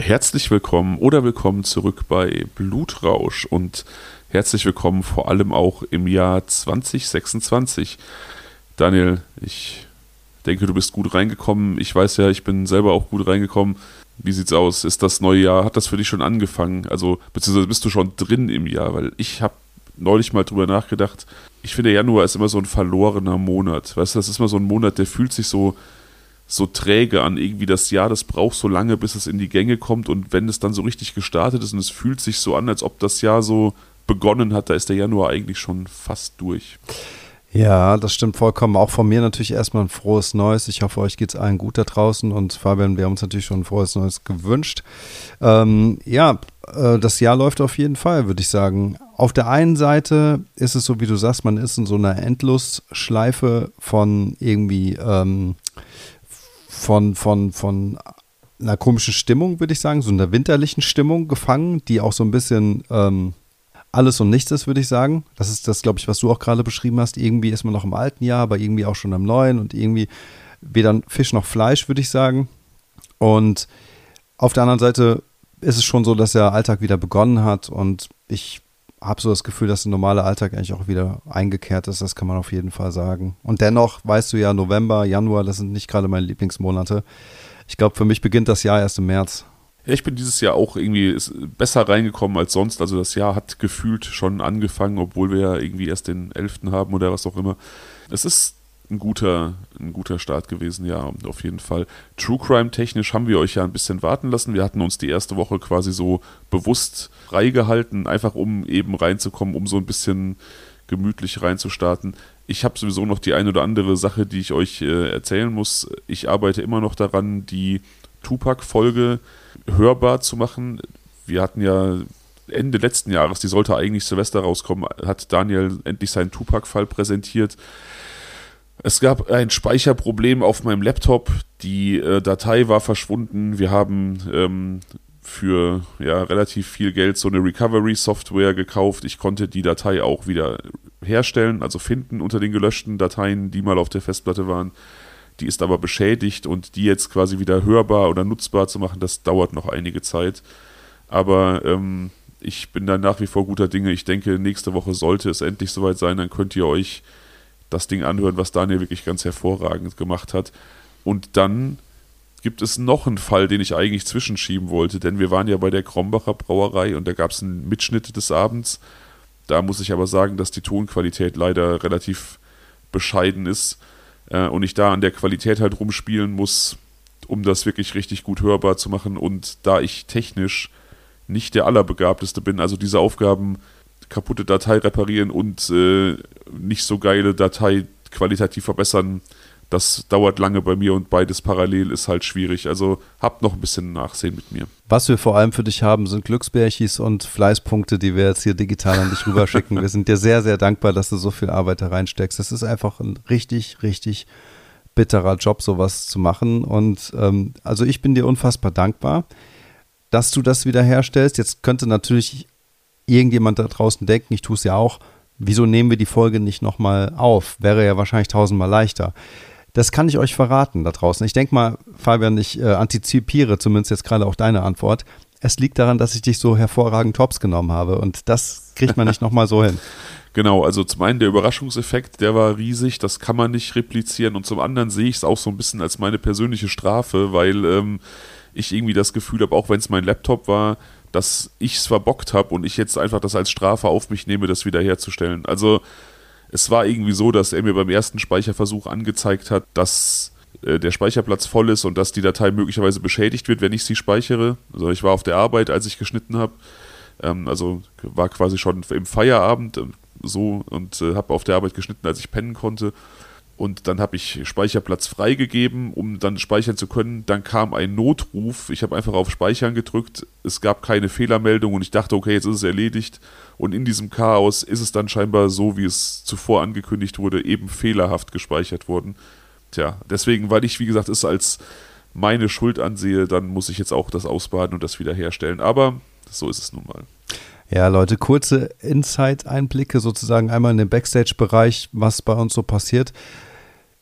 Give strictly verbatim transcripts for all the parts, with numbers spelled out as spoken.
Herzlich willkommen oder willkommen zurück bei Blutrausch und herzlich willkommen vor allem auch im Jahr zwanzig sechsundzwanzig. Daniel, ich denke, du bist gut reingekommen. Ich weiß ja, ich bin selber auch gut reingekommen. Wie sieht's aus? Ist das neue Jahr, hat das für dich schon angefangen? Also, beziehungsweise bist du schon drin im Jahr? Weil ich habe neulich mal drüber nachgedacht. Ich finde, Januar ist immer so ein verlorener Monat. Weißt du, das ist immer so ein Monat, der fühlt sich so so träge an, irgendwie das Jahr, das braucht so lange, bis es in die Gänge kommt, und wenn es dann so richtig gestartet ist und es fühlt sich so an, als ob das Jahr so begonnen hat, da ist der Januar eigentlich schon fast durch. Ja, das stimmt vollkommen. Auch von mir natürlich erstmal ein frohes Neues. Ich hoffe, euch geht's allen gut da draußen, und Fabian, wir haben uns natürlich schon ein frohes Neues gewünscht. Ähm, ja, äh, das Jahr läuft auf jeden Fall, würde ich sagen. Auf der einen Seite ist es so, wie du sagst, man ist in so einer Endlosschleife von irgendwie ähm, von, von, von einer komischen Stimmung, würde ich sagen, so einer winterlichen Stimmung gefangen, die auch so ein bisschen ähm, alles und nichts ist, würde ich sagen. Das ist das, glaube ich, was du auch gerade beschrieben hast. Irgendwie ist man noch im alten Jahr, aber irgendwie auch schon im neuen, und irgendwie weder Fisch noch Fleisch, würde ich sagen. Und auf der anderen Seite ist es schon so, dass der Alltag wieder begonnen hat, und ich habe so das Gefühl, dass der normale Alltag eigentlich auch wieder eingekehrt ist. Das kann man auf jeden Fall sagen. Und dennoch, weißt du ja, November, Januar, das sind nicht gerade meine Lieblingsmonate. Ich glaube, für mich beginnt das Jahr erst im März. Ja, ich bin dieses Jahr auch irgendwie besser reingekommen als sonst. Also das Jahr hat gefühlt schon angefangen, obwohl wir ja irgendwie erst den elften haben oder was auch immer. Es ist ein guter, ein guter Start gewesen, ja, auf jeden Fall. True Crime technisch haben wir euch ja ein bisschen warten lassen. Wir hatten uns die erste Woche quasi so bewusst freigehalten, einfach um eben reinzukommen, um so ein bisschen gemütlich reinzustarten. Ich habe sowieso noch die ein oder andere Sache, die ich euch äh, erzählen muss. Ich arbeite immer noch daran, die Tupac-Folge hörbar zu machen. Wir hatten ja Ende letzten Jahres, die sollte eigentlich Silvester rauskommen, hat Daniel endlich seinen Tupac-Fall präsentiert. Es gab ein Speicherproblem auf meinem Laptop, die äh, Datei war verschwunden. Wir haben ähm, für ja, relativ viel Geld so eine Recovery-Software gekauft. Ich konnte die Datei auch wieder herstellen, also finden unter den gelöschten Dateien, die mal auf der Festplatte waren. Die ist aber beschädigt, und die jetzt quasi wieder hörbar oder nutzbar zu machen, das dauert noch einige Zeit. Aber ähm, ich bin da nach wie vor guter Dinge. Ich denke, nächste Woche sollte es endlich soweit sein, dann könnt ihr euch das Ding anhören, was Daniel wirklich ganz hervorragend gemacht hat. Und dann gibt es noch einen Fall, den ich eigentlich zwischenschieben wollte, denn wir waren ja bei der Krombacher Brauerei und da gab es einen Mitschnitt des Abends. Da muss ich aber sagen, dass die Tonqualität leider relativ bescheiden ist äh, und ich da an der Qualität halt rumspielen muss, um das wirklich richtig gut hörbar zu machen. Und da ich technisch nicht der Allerbegabteste bin, also diese Aufgaben, kaputte Datei reparieren und äh, nicht so geile Datei qualitativ verbessern, das dauert lange bei mir, und beides parallel ist halt schwierig. Also habt noch ein bisschen Nachsehen mit mir. Was wir vor allem für dich haben, sind Glücksbärchis und Fleißpunkte, die wir jetzt hier digital an dich rüberschicken. Wir sind dir sehr, sehr dankbar, dass du so viel Arbeit da reinsteckst. Das ist einfach ein richtig, richtig bitterer Job, sowas zu machen. Und ähm, also ich bin dir unfassbar dankbar, dass du das wieder herstellst. Jetzt könnte natürlich irgendjemand da draußen denken, ich tue es ja auch, wieso nehmen wir die Folge nicht nochmal auf? Wäre ja wahrscheinlich tausendmal leichter. Das kann ich euch verraten da draußen. Ich denke mal, Fabian, ich äh, antizipiere zumindest jetzt gerade auch deine Antwort. Es liegt daran, dass ich dich so hervorragend tops genommen habe, und das kriegt man nicht nochmal so hin. Genau, also zum einen der Überraschungseffekt, der war riesig, das kann man nicht replizieren, und zum anderen sehe ich es auch so ein bisschen als meine persönliche Strafe, weil ähm, ich irgendwie das Gefühl habe, auch wenn es mein Laptop war, dass ich es verbockt habe und ich jetzt einfach das als Strafe auf mich nehme, das wiederherzustellen. Also es war irgendwie so, dass er mir beim ersten Speicherversuch angezeigt hat, dass äh, der Speicherplatz voll ist und dass die Datei möglicherweise beschädigt wird, wenn ich sie speichere. Also ich war auf der Arbeit, als ich geschnitten habe. Ähm, also war quasi schon im Feierabend äh, so und äh, habe auf der Arbeit geschnitten, als ich pennen konnte. Und dann habe ich Speicherplatz freigegeben, um dann speichern zu können. Dann kam ein Notruf. Ich habe einfach auf Speichern gedrückt. Es gab keine Fehlermeldung und ich dachte, okay, jetzt ist es erledigt. Und in diesem Chaos ist es dann scheinbar so, wie es zuvor angekündigt wurde, eben fehlerhaft gespeichert worden. Tja, deswegen, weil ich, wie gesagt, es als meine Schuld ansehe, dann muss ich jetzt auch das ausbaden und das wiederherstellen. Aber so ist es nun mal. Ja, Leute, kurze Insight-Einblicke sozusagen einmal in den Backstage-Bereich, was bei uns so passiert.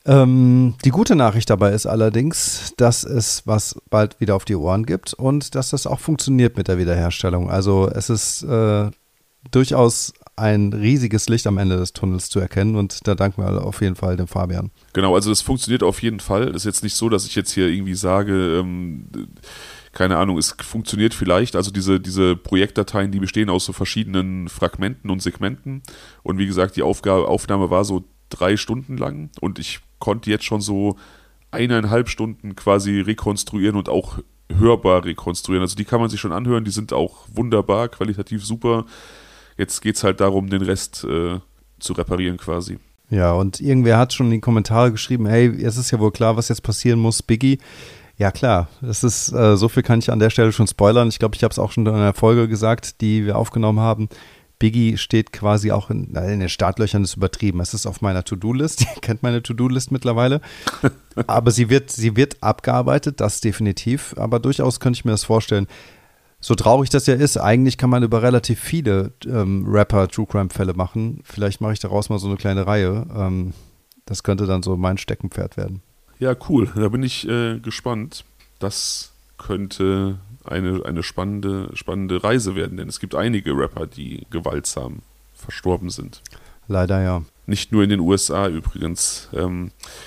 Ähm, die gute Nachricht dabei ist allerdings, dass es was bald wieder auf die Ohren gibt und dass das auch funktioniert mit der Wiederherstellung. Also es ist äh, durchaus ein riesiges Licht am Ende des Tunnels zu erkennen und da danken wir auf jeden Fall dem Fabian. Genau, also es funktioniert auf jeden Fall. Es ist jetzt nicht so, dass ich jetzt hier irgendwie sage, ähm, keine Ahnung, es funktioniert vielleicht. Also diese, diese Projektdateien, die bestehen aus so verschiedenen Fragmenten und Segmenten und wie gesagt, die Aufgabe, Aufnahme war so drei Stunden lang und ich konnte jetzt schon so eineinhalb Stunden quasi rekonstruieren und auch hörbar rekonstruieren. Also die kann man sich schon anhören, die sind auch wunderbar, qualitativ super. Jetzt geht es halt darum, den Rest äh, zu reparieren quasi. Ja, und irgendwer hat schon in die Kommentare geschrieben, hey, es ist ja wohl klar, was jetzt passieren muss, Biggie. Ja klar, das ist, äh, so viel kann ich an der Stelle schon spoilern. Ich glaube, ich habe es auch schon in einer Folge gesagt, die wir aufgenommen haben. Biggie steht quasi auch in, in den Startlöchern, ist übertrieben. Es ist auf meiner To-Do-List. Ihr kennt meine To-Do-List mittlerweile. Aber sie wird, sie wird abgearbeitet, das definitiv. Aber durchaus könnte ich mir das vorstellen. So traurig das ja ist, eigentlich kann man über relativ viele ähm, Rapper-True-Crime-Fälle machen. Vielleicht mache ich daraus mal so eine kleine Reihe. Ähm, das könnte dann so mein Steckenpferd werden. Ja, cool. Da bin ich äh, gespannt. Das könnte eine, eine spannende, spannende Reise werden, denn es gibt einige Rapper, die gewaltsam verstorben sind. Leider ja. Nicht nur in den U S A übrigens. Ähm,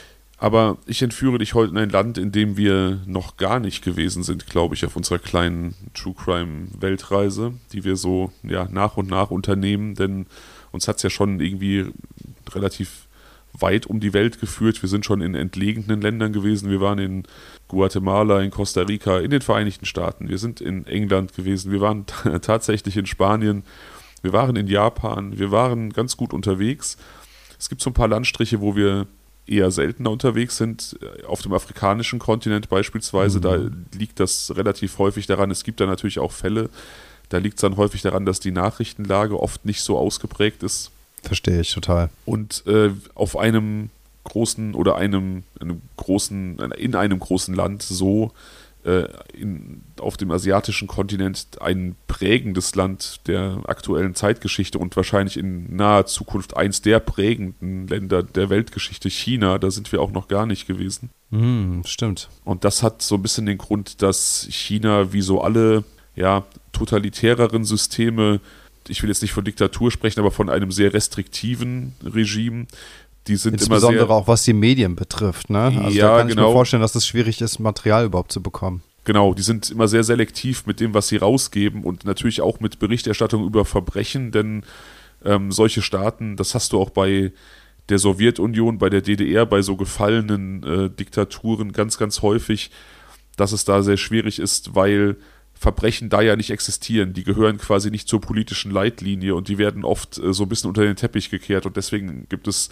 aber ich entführe dich heute in ein Land, in dem wir noch gar nicht gewesen sind, glaube ich, auf unserer kleinen True-Crime-Weltreise, die wir so ja, nach und nach unternehmen, denn uns hat es ja schon irgendwie relativ weit um die Welt geführt. Wir sind schon in entlegenen Ländern gewesen. Wir waren in Guatemala, in Costa Rica, in den Vereinigten Staaten. Wir sind in England gewesen. Wir waren t- tatsächlich in Spanien. Wir waren in Japan. Wir waren ganz gut unterwegs. Es gibt so ein paar Landstriche, wo wir eher seltener unterwegs sind. Auf dem afrikanischen Kontinent beispielsweise, mhm. da liegt das relativ häufig daran. Es gibt da natürlich auch Fälle. Da liegt es dann häufig daran, dass die Nachrichtenlage oft nicht so ausgeprägt ist. Verstehe ich total. Und äh, auf einem großen oder einem, einem großen, in einem großen Land so äh, in, auf dem asiatischen Kontinent ein prägendes Land der aktuellen Zeitgeschichte und wahrscheinlich in naher Zukunft eins der prägenden Länder der Weltgeschichte, China, da sind wir auch noch gar nicht gewesen. Mm, stimmt. Und das hat so ein bisschen den Grund, dass China wie so alle ja, totalitäreren Systeme, ich will jetzt nicht von Diktatur sprechen, aber von einem sehr restriktiven Regime. Die sind Insbesondere immer sehr, auch was die Medien betrifft, ne? Also ja, da kann genau. ich mir vorstellen, dass es schwierig ist, Material überhaupt zu bekommen. Genau, die sind immer sehr selektiv mit dem, was sie rausgeben und natürlich auch mit Berichterstattung über Verbrechen, denn ähm, solche Staaten, das hast du auch bei der Sowjetunion, bei der D D R, bei so gefallenen äh, Diktaturen ganz, ganz häufig, dass es da sehr schwierig ist, weil Verbrechen da ja nicht existieren. Die gehören quasi nicht zur politischen Leitlinie und die werden oft äh, so ein bisschen unter den Teppich gekehrt und deswegen gibt es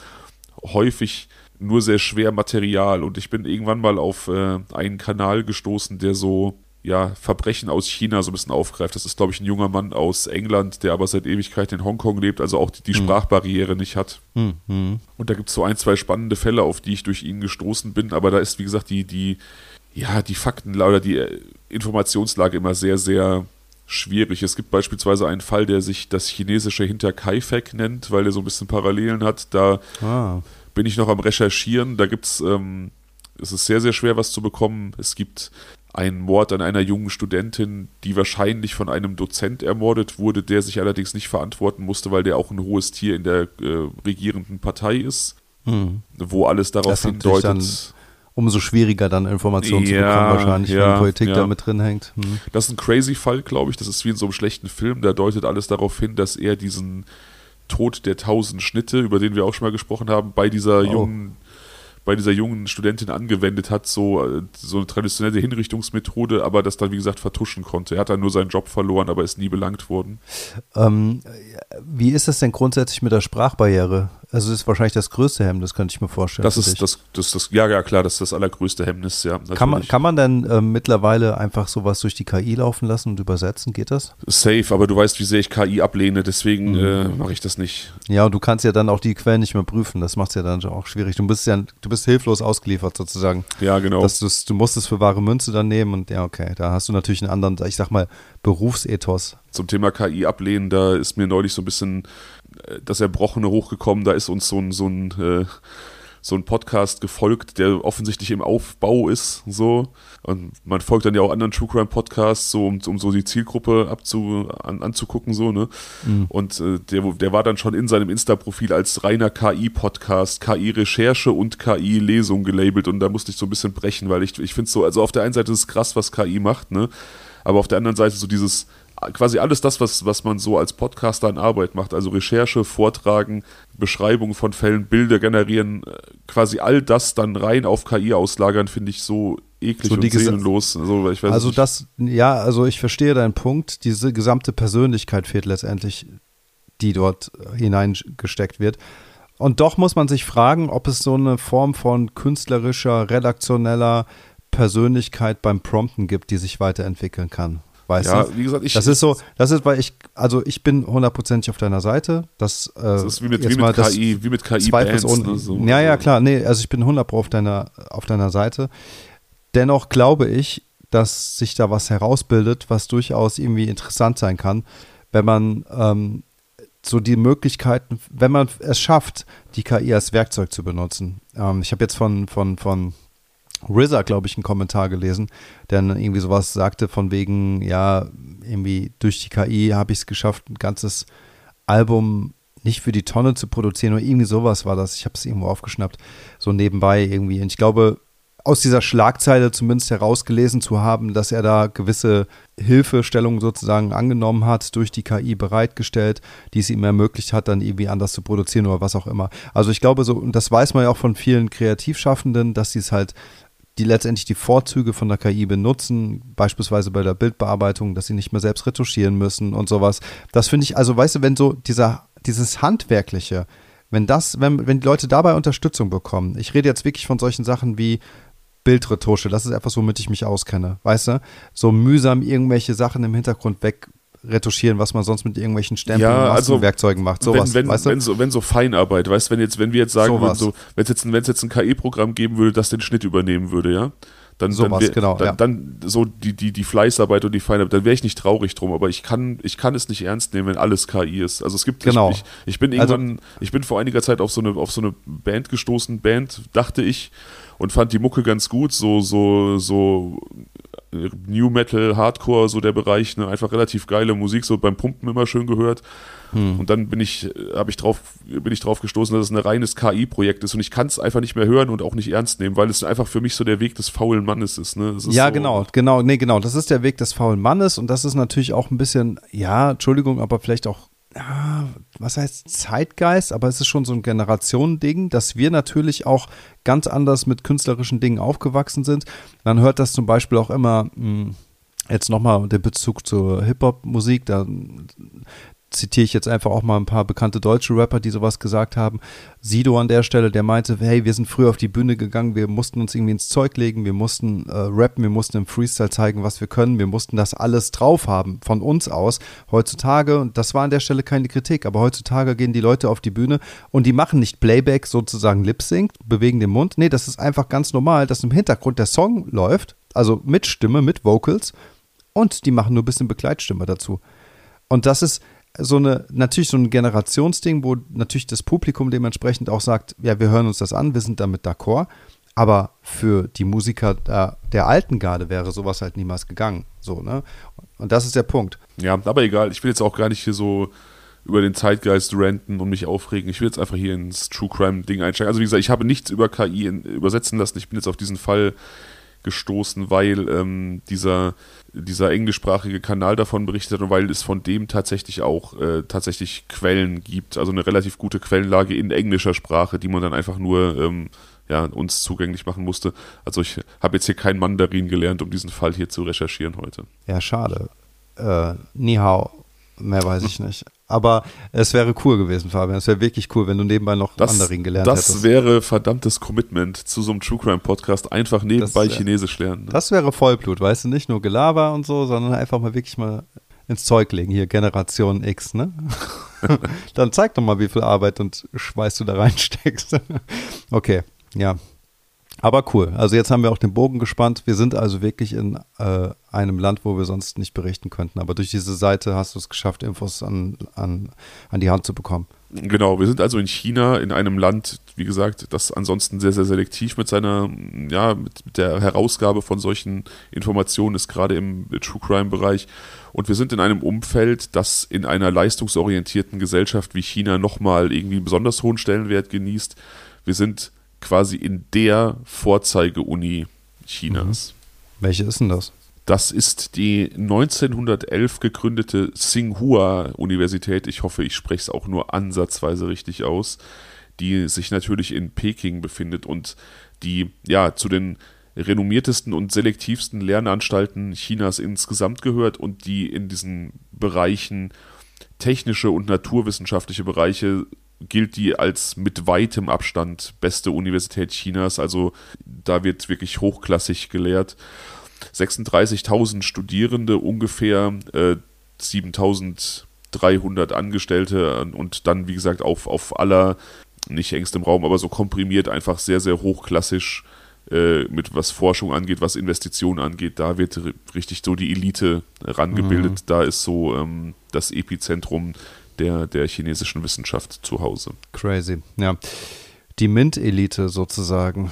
häufig nur sehr schwer Material und ich bin irgendwann mal auf äh, einen Kanal gestoßen, der so ja, Verbrechen aus China so ein bisschen aufgreift. Das ist, glaube ich, ein junger Mann aus England, der aber seit Ewigkeit in Hongkong lebt, also auch die, die mhm. Sprachbarriere nicht hat. Mhm. Und da gibt es so ein, zwei spannende Fälle, auf die ich durch ihn gestoßen bin, aber da ist, wie gesagt, die, die ja, die Fakten oder die Informationslage immer sehr, sehr schwierig. Es gibt beispielsweise einen Fall, der sich das chinesische Hinterkaifeck nennt, weil der so ein bisschen Parallelen hat. Da ah. bin ich noch am Recherchieren. Da gibt es, ähm, es ist sehr, sehr schwer, was zu bekommen. Es gibt einen Mord an einer jungen Studentin, die wahrscheinlich von einem Dozent ermordet wurde, der sich allerdings nicht verantworten musste, weil der auch ein hohes Tier in der äh, regierenden Partei ist, hm. wo alles darauf hindeutet. Umso schwieriger dann Informationen ja, zu bekommen wahrscheinlich, ja, wenn Politik ja. da mit drin hängt. Hm. Das ist ein crazy Fall, glaube ich. Das ist wie in so einem schlechten Film. Da deutet alles darauf hin, dass er diesen Tod der tausend Schnitte, über den wir auch schon mal gesprochen haben, bei dieser oh. jungen bei dieser jungen Studentin angewendet hat, so, so eine traditionelle Hinrichtungsmethode, aber das dann, wie gesagt, vertuschen konnte. Er hat dann nur seinen Job verloren, aber ist nie belangt worden. Ähm, wie ist das denn grundsätzlich mit der Sprachbarriere? Also das ist wahrscheinlich das größte Hemmnis, könnte ich mir vorstellen. Das ist das, das, das, ja, ja, klar, das ist das allergrößte Hemmnis, ja. Kann man, kann man denn äh, mittlerweile einfach sowas durch die K I laufen lassen und übersetzen? Geht das? Safe, aber du weißt, wie sehr ich K I ablehne, deswegen mhm. äh, mache ich das nicht. Ja, und du kannst ja dann auch die Quellen nicht mehr prüfen, das macht es ja dann auch schwierig. Du bist ja, du bist hilflos ausgeliefert sozusagen. Ja, genau. Dass du musst es für wahre Münze dann nehmen und ja, okay, da hast du natürlich einen anderen, ich sag mal, Berufsethos. Zum Thema K I ablehnen, da ist mir neulich so ein bisschen das Erbrochene hochgekommen, da ist uns so ein, so ein, äh, so ein Podcast gefolgt, der offensichtlich im Aufbau ist, so. Und man folgt dann ja auch anderen True Crime Podcasts, so, um, um so die Zielgruppe abzu, an, anzugucken, so, ne. Mhm. Und äh, der, der war dann schon in seinem Insta-Profil als reiner K I-Podcast, K I-Recherche und K I-Lesung gelabelt und da musste ich so ein bisschen brechen, weil ich, ich finde es so, also auf der einen Seite ist es krass, was K I macht, ne, aber auf der anderen Seite so dieses, quasi alles das, was, was man so als Podcaster an Arbeit macht, also Recherche, Vortragen, Beschreibung von Fällen, Bilder generieren, quasi all das dann rein auf K I auslagern, finde ich so eklig so und seelenlos. Also, ich weiß also nicht. das, ja, also ich verstehe deinen Punkt, diese gesamte Persönlichkeit fehlt letztendlich, die dort hineingesteckt wird. Und doch muss man sich fragen, ob es so eine Form von künstlerischer, redaktioneller Persönlichkeit beim Prompten gibt, die sich weiterentwickeln kann. Weißt ja, du? wie gesagt, ich. Das ist so, das ist, weil ich, also ich bin hundertprozentig auf deiner Seite. Das, äh, das ist wie mit, wie mit K I, wie mit K I-Bands. Ne, so. Ja, ja, klar, nee, also ich bin hundert Pro auf deiner, auf deiner Seite. Dennoch glaube ich, dass sich da was herausbildet, was durchaus irgendwie interessant sein kann, wenn man ähm, so die Möglichkeiten, wenn man es schafft, die K I als Werkzeug zu benutzen. Ähm, ich habe jetzt von, von, von R Z A, glaube ich, einen Kommentar gelesen, der dann irgendwie sowas sagte von wegen, ja, irgendwie durch die K I habe ich es geschafft, ein ganzes Album nicht für die Tonne zu produzieren oder irgendwie sowas war das. Ich habe es irgendwo aufgeschnappt, so nebenbei irgendwie. Und ich glaube, aus dieser Schlagzeile zumindest herausgelesen zu haben, dass er da gewisse Hilfestellungen sozusagen angenommen hat, durch die K I bereitgestellt, die es ihm ermöglicht hat, dann irgendwie anders zu produzieren oder was auch immer. Also ich glaube so, und das weiß man ja auch von vielen Kreativschaffenden, dass sie es halt die letztendlich die Vorzüge von der K I benutzen, beispielsweise bei der Bildbearbeitung, dass sie nicht mehr selbst retuschieren müssen und sowas. Das finde ich, also weißt du, wenn so dieser, dieses Handwerkliche, wenn das, wenn, wenn die Leute dabei Unterstützung bekommen, ich rede jetzt wirklich von solchen Sachen wie Bildretusche, das ist etwas, womit ich mich auskenne, weißt du? So mühsam irgendwelche Sachen im Hintergrund weg retuschieren, was man sonst mit irgendwelchen Stempeln ja, und also Werkzeugen macht, sowas, wenn, wenn, weißt du? Wenn so, wenn so Feinarbeit, weißt du, wenn jetzt, wenn wir jetzt sagen sowas. würden, so, wenn es jetzt, ein, wenn es jetzt ein K I-Programm geben würde, das den Schnitt übernehmen würde, ja, dann, sowas, dann, wär, genau, dann, ja. dann so die, die, die Fleißarbeit und die Feinarbeit, dann wäre ich nicht traurig drum, aber ich kann, ich kann es nicht ernst nehmen, wenn alles K I ist. Also es gibt, genau. ich, ich, ich bin irgendwann, also, ich bin vor einiger Zeit auf so eine, auf so eine Band gestoßen, Band, dachte ich, und fand die Mucke ganz gut, so, so, so New Metal, Hardcore, so der Bereich, ne, einfach relativ geile Musik, so beim Pumpen immer schön gehört. Hm. Und dann bin ich, habe ich drauf, bin ich drauf gestoßen, dass es ein reines K I-Projekt ist und ich kann es einfach nicht mehr hören und auch nicht ernst nehmen, weil es einfach für mich so der Weg des faulen Mannes ist. Ne? Es ist ja, so, genau, genau, nee, genau. Das ist der Weg des faulen Mannes und das ist natürlich auch ein bisschen, ja, Entschuldigung, aber vielleicht auch, ja, was heißt Zeitgeist, aber es ist schon so ein Generationending, dass wir natürlich auch ganz anders mit künstlerischen Dingen aufgewachsen sind. Man hört das zum Beispiel auch immer, mh, jetzt nochmal der Bezug zur Hip-Hop-Musik, da zitiere ich jetzt einfach auch mal ein paar bekannte deutsche Rapper, die sowas gesagt haben. Sido an der Stelle, der meinte, hey, wir sind früher auf die Bühne gegangen, wir mussten uns irgendwie ins Zeug legen, wir mussten äh, rappen, wir mussten im Freestyle zeigen, was wir können, wir mussten das alles drauf haben, von uns aus. Heutzutage, und das war an der Stelle keine Kritik, aber heutzutage gehen die Leute auf die Bühne und die machen nicht Playback, sozusagen Lip-Sync, bewegen den Mund. Nee, das ist einfach ganz normal, dass im Hintergrund der Song läuft, also mit Stimme, mit Vocals und die machen nur ein bisschen Begleitstimme dazu. Und das ist so eine, natürlich so ein Generationsding, wo natürlich das Publikum dementsprechend auch sagt, ja, wir hören uns das an, wir sind damit d'accord, aber für die Musiker der, der alten Garde wäre sowas halt niemals gegangen, so, ne? Und das ist der Punkt. Ja, aber egal, ich will jetzt auch gar nicht hier so über den Zeitgeist ranten und mich aufregen, ich will jetzt einfach hier ins True Crime Ding einsteigen. Also wie gesagt, ich habe nichts über K I in, übersetzen lassen, ich bin jetzt auf diesen Fall gestoßen, weil ähm, dieser, dieser englischsprachige Kanal davon berichtet hat und weil es von dem tatsächlich auch äh, tatsächlich Quellen gibt, also eine relativ gute Quellenlage in englischer Sprache, die man dann einfach nur ähm, ja, uns zugänglich machen musste. Also ich habe jetzt hier kein Mandarin gelernt, um diesen Fall hier zu recherchieren heute. Ja, schade. Äh, ni hao. Mehr weiß ich nicht. Aber es wäre cool gewesen, Fabian. Es wäre wirklich cool, wenn du nebenbei noch das, Mandarin gelernt das hättest. Das wäre verdammtes Commitment zu so einem True Crime Podcast. Einfach nebenbei das, Chinesisch lernen. Ne? Das wäre Vollblut, weißt du? Nicht nur Gelaber und so, sondern einfach mal wirklich mal ins Zeug legen. Hier, Generation X, ne? Dann zeig doch mal, wie viel Arbeit und Schweiß du da reinsteckst. Okay, ja. Aber cool. Also jetzt haben wir auch den Bogen gespannt. Wir sind also wirklich in äh, einem Land, wo wir sonst nicht berichten könnten. Aber durch diese Seite hast du es geschafft, Infos an, an, an die Hand zu bekommen. Genau, wir sind also in China, in einem Land, wie gesagt, das ansonsten sehr, sehr selektiv mit seiner, ja, mit, mit der Herausgabe von solchen Informationen ist, gerade im True Crime-Bereich. Und wir sind in einem Umfeld, das in einer leistungsorientierten Gesellschaft wie China nochmal irgendwie einen besonders hohen Stellenwert genießt. Wir sind quasi in der Vorzeige-Uni Chinas. Mhm. Welche ist denn das? Das ist die neunzehnhundertelf gegründete Tsinghua-Universität. Ich hoffe, ich spreche es auch nur ansatzweise richtig aus, die sich natürlich in Peking befindet und die ja zu den renommiertesten und selektivsten Lernanstalten Chinas insgesamt gehört und die in diesen Bereichen technische und naturwissenschaftliche Bereiche gilt die als mit weitem Abstand beste Universität Chinas. Also da wird wirklich hochklassig gelehrt. sechsunddreißigtausend Studierende, ungefähr äh, siebentausenddreihundert Angestellte und dann, wie gesagt, auf, auf aller, nicht engstem Raum, aber so komprimiert, einfach sehr, sehr hochklassisch äh, mit was Forschung angeht, was Investitionen angeht. Da wird r- richtig so die Elite rangebildet. Mhm. Da ist so ähm, das Epizentrum der, der chinesischen Wissenschaft zu Hause. Crazy, ja. Die MINT-Elite sozusagen.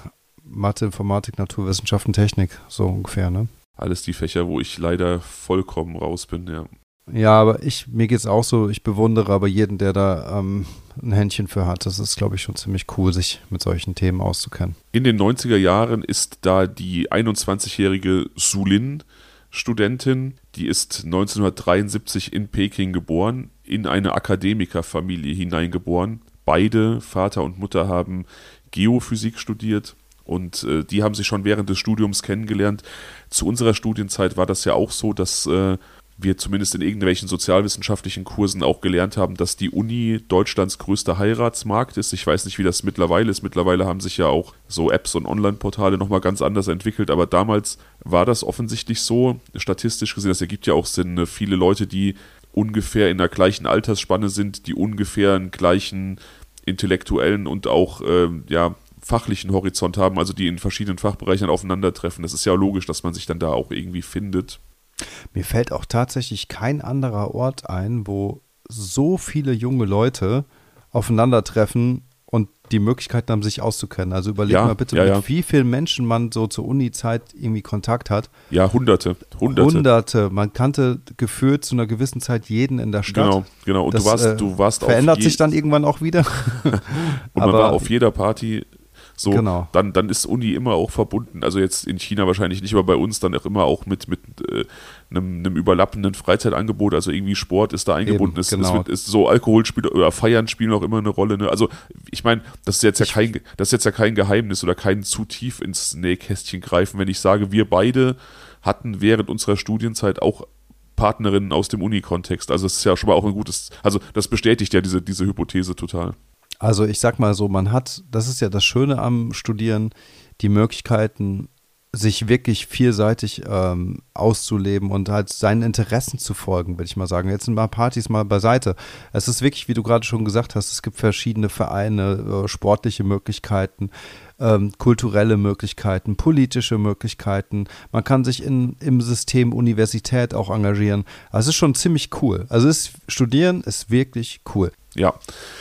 Mathe, Informatik, Naturwissenschaften, Technik, so ungefähr, ne? Alles die Fächer, wo ich leider vollkommen raus bin, ja. Ja, aber ich, mir geht's auch so, ich bewundere aber jeden, der da ähm, ein Händchen für hat. Das ist, glaube ich, schon ziemlich cool, sich mit solchen Themen auszukennen. In den neunziger Jahren ist da die einundzwanzigjährige Su Lin Studentin, die ist neunzehnhundertdreiundsiebzig in Peking geboren, in eine Akademikerfamilie hineingeboren. Beide, Vater und Mutter, haben Geophysik studiert. Und äh, die haben sich schon während des Studiums kennengelernt. Zu unserer Studienzeit war das ja auch so, dass äh, wir zumindest in irgendwelchen sozialwissenschaftlichen Kursen auch gelernt haben, dass die Uni Deutschlands größter Heiratsmarkt ist. Ich weiß nicht, wie das mittlerweile ist. Mittlerweile haben sich ja auch so Apps und Online-Portale nochmal ganz anders entwickelt. Aber damals war das offensichtlich so, statistisch gesehen. Das ergibt ja auch Sinn. Ne? Viele Leute, die ungefähr in der gleichen Altersspanne sind, die ungefähr einen gleichen intellektuellen und auch, äh, ja, fachlichen Horizont haben, also die in verschiedenen Fachbereichen aufeinandertreffen. Das ist ja logisch, dass man sich dann da auch irgendwie findet. Mir fällt auch tatsächlich kein anderer Ort ein, wo so viele junge Leute aufeinandertreffen und die Möglichkeit haben, sich auszukennen. Also überleg ja, mal bitte, ja, mit ja. wie vielen Menschen man so zur Uni-Zeit irgendwie Kontakt hat. Ja, Hunderte. Hunderte. Hunderte. Man kannte gefühlt zu einer gewissen Zeit jeden in der Stadt. Genau, genau. Und das, du warst, äh, du warst verändert auf sich dann irgendwann auch wieder. und man Aber war auf jeder Party. So, genau. dann, dann ist Uni immer auch verbunden, also jetzt in China wahrscheinlich nicht, aber bei uns dann auch immer auch mit, mit äh, einem, einem überlappenden Freizeitangebot, also irgendwie Sport ist da eingebunden, Eben, ist, genau. es wird, ist so Alkoholspiel oder Feiern spielen auch immer eine Rolle. Ne? Also ich meine, das ist jetzt ja kein, das ist jetzt ja kein Geheimnis oder kein zu tief ins Nähkästchen greifen, wenn ich sage, wir beide hatten während unserer Studienzeit auch Partnerinnen aus dem Uni-Kontext. Also es ist ja schon mal auch ein gutes, also das bestätigt ja diese, diese Hypothese total. Also ich sag mal so, man hat, das ist ja das Schöne am Studieren, die Möglichkeiten, sich wirklich vielseitig ähm, auszuleben und halt seinen Interessen zu folgen, würde ich mal sagen. Jetzt sind mal Partys mal beiseite. Es ist wirklich, wie du gerade schon gesagt hast, es gibt verschiedene Vereine, äh, sportliche Möglichkeiten, ähm, kulturelle Möglichkeiten, politische Möglichkeiten. Man kann sich in, im System Universität auch engagieren. Also es ist schon ziemlich cool. Also es, Studieren ist wirklich cool. Ja.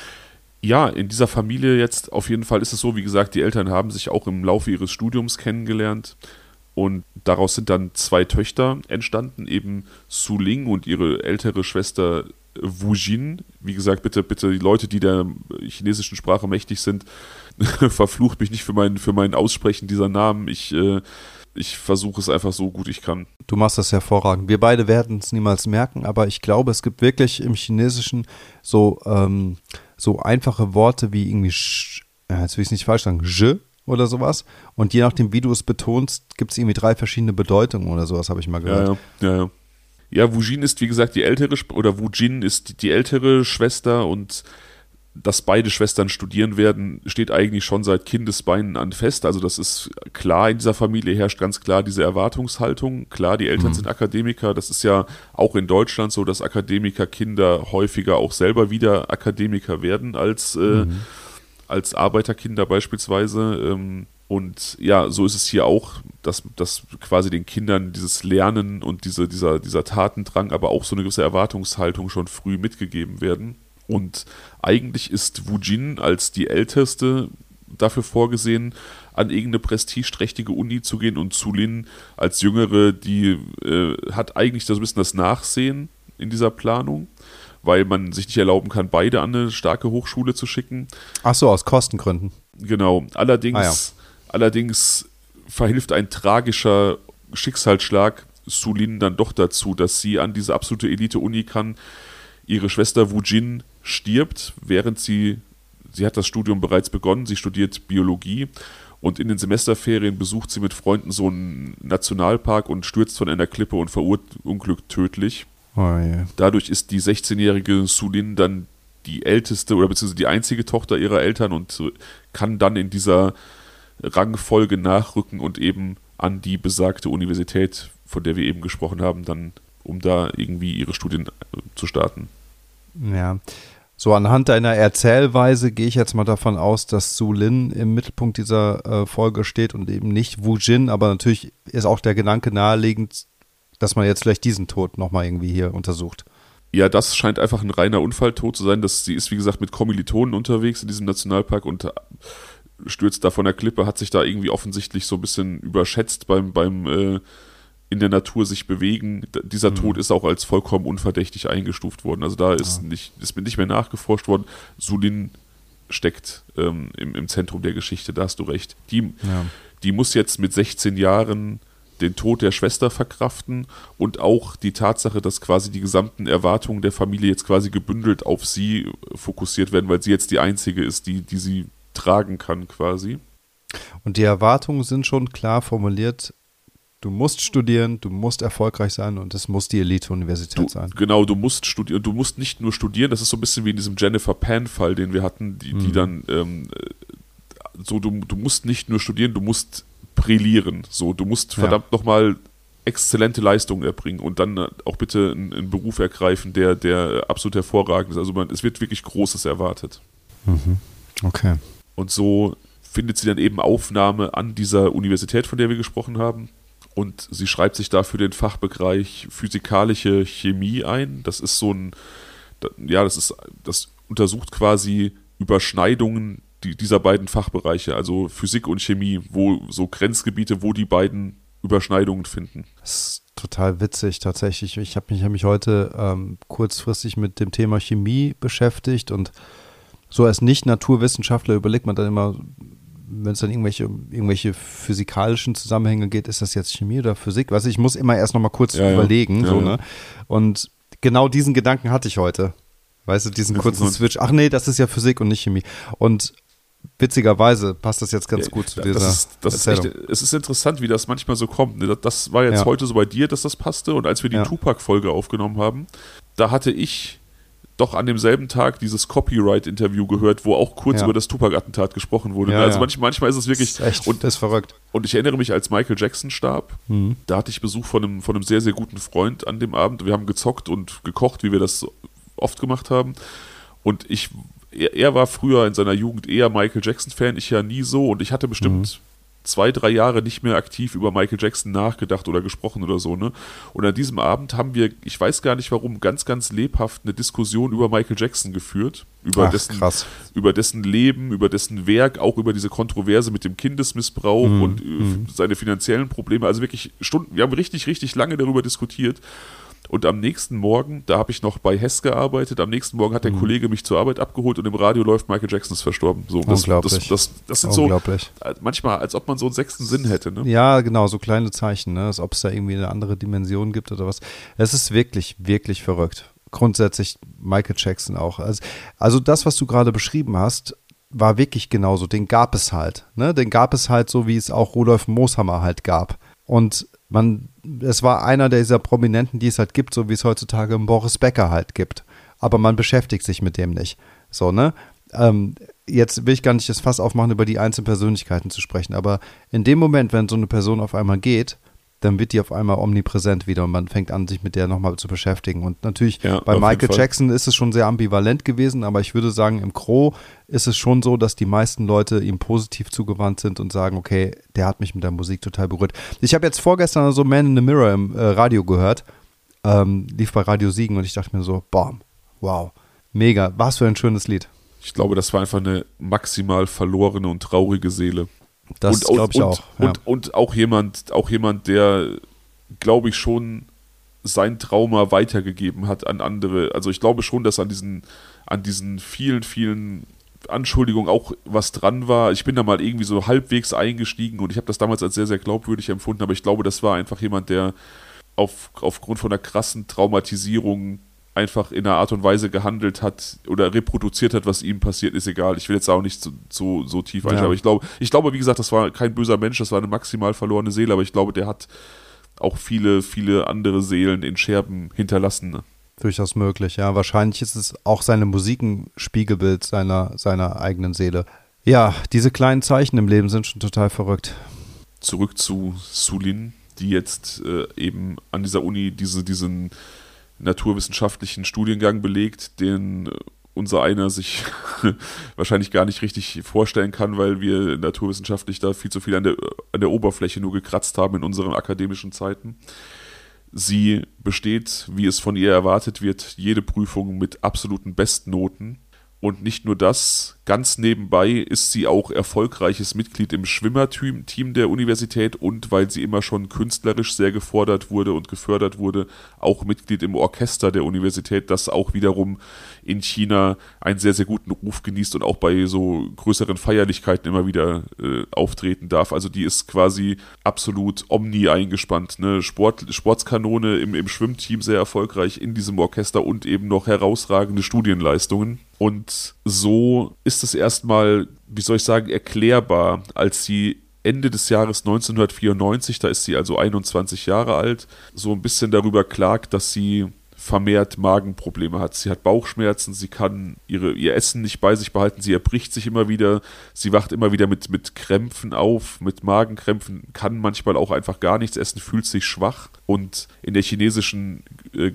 Ja, in dieser Familie jetzt auf jeden Fall ist es so, wie gesagt, die Eltern haben sich auch im Laufe ihres Studiums kennengelernt und daraus sind dann zwei Töchter entstanden, eben Su Ling und ihre ältere Schwester Wu Jin. Wie gesagt, bitte, bitte die Leute, die der chinesischen Sprache mächtig sind, verflucht mich nicht für mein, für mein Aussprechen dieser Namen. Ich, äh, ich versuche es einfach so gut ich kann. Du machst das hervorragend. Wir beide werden es niemals merken, aber ich glaube, es gibt wirklich im Chinesischen so, ähm, so einfache Worte wie irgendwie, sch, ja, jetzt will ich es nicht falsch sagen, je oder sowas. Und je nachdem, wie du es betonst, gibt es irgendwie drei verschiedene Bedeutungen oder sowas, habe ich mal gehört. Ja, ja, ja. Ja, Wu Jin ist, wie gesagt, die ältere, oder Wu Jin ist die, die ältere Schwester und dass beide Schwestern studieren werden, steht eigentlich schon seit Kindesbeinen an fest. Also das ist klar, in dieser Familie herrscht ganz klar diese Erwartungshaltung. Klar, die Eltern mhm. sind Akademiker. Das ist ja auch in Deutschland so, dass Akademikerkinder häufiger auch selber wieder Akademiker werden als, äh, mhm. als Arbeiterkinder beispielsweise. Und ja, so ist es hier auch, dass, dass quasi den Kindern dieses Lernen und diese, dieser, dieser Tatendrang, aber auch so eine gewisse Erwartungshaltung schon früh mitgegeben werden. Und eigentlich ist Wu Jin als die Älteste dafür vorgesehen, an irgendeine prestigeträchtige Uni zu gehen, und Su Lin als Jüngere, die äh, hat eigentlich so ein bisschen das Nachsehen in dieser Planung, weil man sich nicht erlauben kann, beide an eine starke Hochschule zu schicken. Ach so, aus Kostengründen. Genau. Allerdings, ah, ja. allerdings verhilft ein tragischer Schicksalsschlag Su Lin dann doch dazu, dass sie an diese absolute Elite-Uni kann. Ihre Schwester Wu Jin stirbt, während sie, sie hat das Studium bereits begonnen, sie studiert Biologie, und in den Semesterferien besucht sie mit Freunden so einen Nationalpark und stürzt von einer Klippe und verunglückt tödlich. Oh, yeah. Dadurch ist die sechzehnjährige Su Lin dann die älteste oder beziehungsweise die einzige Tochter ihrer Eltern und kann dann in dieser Rangfolge nachrücken und eben an die besagte Universität, von der wir eben gesprochen haben, dann, um da irgendwie ihre Studien zu starten. Ja, so anhand deiner Erzählweise gehe ich jetzt mal davon aus, dass Su Lin im Mittelpunkt dieser äh, Folge steht und eben nicht Wu Jin, aber natürlich ist auch der Gedanke naheliegend, dass man jetzt vielleicht diesen Tod nochmal irgendwie hier untersucht. Ja, das scheint einfach ein reiner Unfalltod zu sein. Das, sie ist, wie gesagt, mit Kommilitonen unterwegs in diesem Nationalpark und stürzt da von der Klippe, hat sich da irgendwie offensichtlich so ein bisschen überschätzt beim, beim äh, in der Natur sich bewegen. Dieser mhm. Tod ist auch als vollkommen unverdächtig eingestuft worden. Also da ist, ja. nicht, ist nicht mehr nachgeforscht worden. Su Lin steckt ähm, im, im Zentrum der Geschichte, da hast du recht. Die, ja. die muss jetzt mit sechzehn Jahren den Tod der Schwester verkraften und auch die Tatsache, dass quasi die gesamten Erwartungen der Familie jetzt quasi gebündelt auf sie fokussiert werden, weil sie jetzt die einzige ist, die, die sie tragen kann quasi. Und die Erwartungen sind schon klar formuliert. Du musst studieren, du musst erfolgreich sein und es muss die Elite-Universität sein. Genau, du musst studieren. Du musst nicht nur studieren, das ist so ein bisschen wie in diesem Jennifer Pan-Fall, den wir hatten, die, die mhm. dann ähm, so, du, du musst nicht nur studieren, du musst brillieren. So, du musst verdammt ja. nochmal exzellente Leistungen erbringen und dann auch bitte einen, einen Beruf ergreifen, der, der absolut hervorragend ist. Also man, es wird wirklich Großes erwartet. Mhm. Okay. Und so findet sie dann eben Aufnahme an dieser Universität, von der wir gesprochen haben. Und sie schreibt sich dafür den Fachbereich physikalische Chemie ein. Das ist so ein, ja, das ist, das untersucht quasi Überschneidungen die, dieser beiden Fachbereiche, also Physik und Chemie, wo so Grenzgebiete, wo die beiden Überschneidungen finden. Das ist total witzig tatsächlich. Ich habe mich, hab mich heute ähm, kurzfristig mit dem Thema Chemie beschäftigt und so als Nicht-Naturwissenschaftler überlegt man dann immer, wenn es dann irgendwelche, irgendwelche physikalischen Zusammenhänge geht, ist das jetzt Chemie oder Physik? Weißt du, ich muss immer erst noch mal kurz ja, überlegen. Ja. So, ja. Ne? Und genau diesen Gedanken hatte ich heute. Weißt du, diesen kurzen Switch. Ach nee, das ist ja Physik und nicht Chemie. Und witzigerweise passt das jetzt ganz ja, gut zu dieser das ist, das Erzählung. Ist echt, es ist interessant, wie das manchmal so kommt. Das war jetzt ja. heute so bei dir, dass das passte. Und als wir die ja. Tupac-Folge aufgenommen haben, da hatte ich doch an demselben Tag dieses Copyright-Interview gehört, wo auch kurz ja. über das Tupac-Attentat gesprochen wurde. Ja, also ja. Manch, manchmal ist es wirklich... Das ist echt, und, das ist verrückt. Und ich erinnere mich, als Michael Jackson starb, mhm. da hatte ich Besuch von einem, von einem sehr, sehr guten Freund an dem Abend. Wir haben gezockt und gekocht, wie wir das oft gemacht haben. Und ich... Er, er war früher in seiner Jugend eher Michael Jackson-Fan, ich ja nie so. Und ich hatte bestimmt mhm. zwei, drei Jahre nicht mehr aktiv über Michael Jackson nachgedacht oder gesprochen oder so. Ne? Und an diesem Abend haben wir, ich weiß gar nicht warum, ganz, ganz lebhaft eine Diskussion über Michael Jackson geführt. Über, Ach, dessen, krass. über dessen Leben, über dessen Werk, auch über diese Kontroverse mit dem Kindesmissbrauch mhm. und mhm. seine finanziellen Probleme. Also wirklich Stunden, wir haben richtig, richtig lange darüber diskutiert. Und am nächsten Morgen, da habe ich noch bei Hess gearbeitet, am nächsten Morgen hat der mhm. Kollege mich zur Arbeit abgeholt und im Radio läuft Michael Jackson ist verstorben. So, das, Unglaublich. Das, das, das sind Unglaublich. so, manchmal, als ob man so einen sechsten Sinn hätte. Ne? Ja, genau, so kleine Zeichen, ne? Als ob es da irgendwie eine andere Dimension gibt oder was. Es ist wirklich, wirklich verrückt. Grundsätzlich Michael Jackson auch. Also, also das, was du gerade beschrieben hast, war wirklich genauso. Den gab es halt. Ne? Den gab es halt so, wie es auch Rudolf Mooshammer halt gab. Und man, es war einer dieser Prominenten, die es halt gibt, so wie es heutzutage einen Boris Becker halt gibt. Aber man beschäftigt sich mit dem nicht. So, ne? Ähm, jetzt will ich gar nicht das Fass aufmachen, über die einzelnen Persönlichkeiten zu sprechen, aber in dem Moment, wenn so eine Person auf einmal geht, dann wird die auf einmal omnipräsent wieder und man fängt an, sich mit der nochmal zu beschäftigen. Und natürlich Ja, bei auf jeden Michael Fall. Jackson ist es schon sehr ambivalent gewesen, aber ich würde sagen, im Gros ist es schon so, dass die meisten Leute ihm positiv zugewandt sind und sagen, okay, der hat mich mit der Musik total berührt. Ich habe jetzt vorgestern so Man in the Mirror im äh, Radio gehört, ähm, lief bei Radio Siegen und ich dachte mir so, bam, wow, mega, was für ein schönes Lied. Ich glaube, das war einfach eine maximal verlorene und traurige Seele. Das Und- glaube ich und, auch. Ja. Und, und auch jemand, auch jemand, der, glaube ich, schon sein Trauma weitergegeben hat an andere. Also ich glaube schon, dass an diesen, an diesen vielen, vielen Anschuldigungen auch was dran war. Ich bin da mal irgendwie so halbwegs eingestiegen und ich habe das damals als sehr, sehr glaubwürdig empfunden, aber ich glaube, das war einfach jemand, der auf, aufgrund von einer krassen Traumatisierung einfach in einer Art und Weise gehandelt hat oder reproduziert hat, was ihm passiert, ist egal. Ich will jetzt auch nicht so, so, so tief einsteigen, Ja. aber ich glaube, ich glaube, wie gesagt, das war kein böser Mensch, das war eine maximal verlorene Seele, aber ich glaube, der hat auch viele, viele andere Seelen in Scherben hinterlassen. Ne? Durchaus möglich, ja. Wahrscheinlich ist es auch seine Musik ein Spiegelbild seiner, seiner eigenen Seele. Ja, diese kleinen Zeichen im Leben sind schon total verrückt. Zurück zu Sulin, die jetzt äh, eben an dieser Uni diese, diesen naturwissenschaftlichen Studiengang belegt, den äh, unser einer sich wahrscheinlich gar nicht richtig vorstellen kann, weil wir naturwissenschaftlich da viel zu viel an der, an der Oberfläche nur gekratzt haben in unseren akademischen Zeiten. Sie besteht, wie es von ihr erwartet wird, jede Prüfung mit absoluten Bestnoten. Und nicht nur das, ganz nebenbei ist sie auch erfolgreiches Mitglied im Schwimmerteam Team der Universität und weil sie immer schon künstlerisch sehr gefordert wurde und gefördert wurde, auch Mitglied im Orchester der Universität, das auch wiederum in China einen sehr, sehr guten Ruf genießt und auch bei so größeren Feierlichkeiten immer wieder äh, auftreten darf. Also die ist quasi absolut omni eingespannt. Ne? Sport, Sportskanone im, im Schwimmteam sehr erfolgreich in diesem Orchester und eben noch herausragende Studienleistungen. Und so ist es erstmal, wie soll ich sagen, erklärbar, als sie Ende des Jahres neunzehnhundertvierundneunzig, da ist sie also einundzwanzig Jahre alt, so ein bisschen darüber klagt, dass sie vermehrt Magenprobleme hat. Sie hat Bauchschmerzen, sie kann ihre, ihr Essen nicht bei sich behalten, sie erbricht sich immer wieder, sie wacht immer wieder mit, mit Krämpfen auf, mit Magenkrämpfen, kann manchmal auch einfach gar nichts essen, fühlt sich schwach. Und in der chinesischen äh,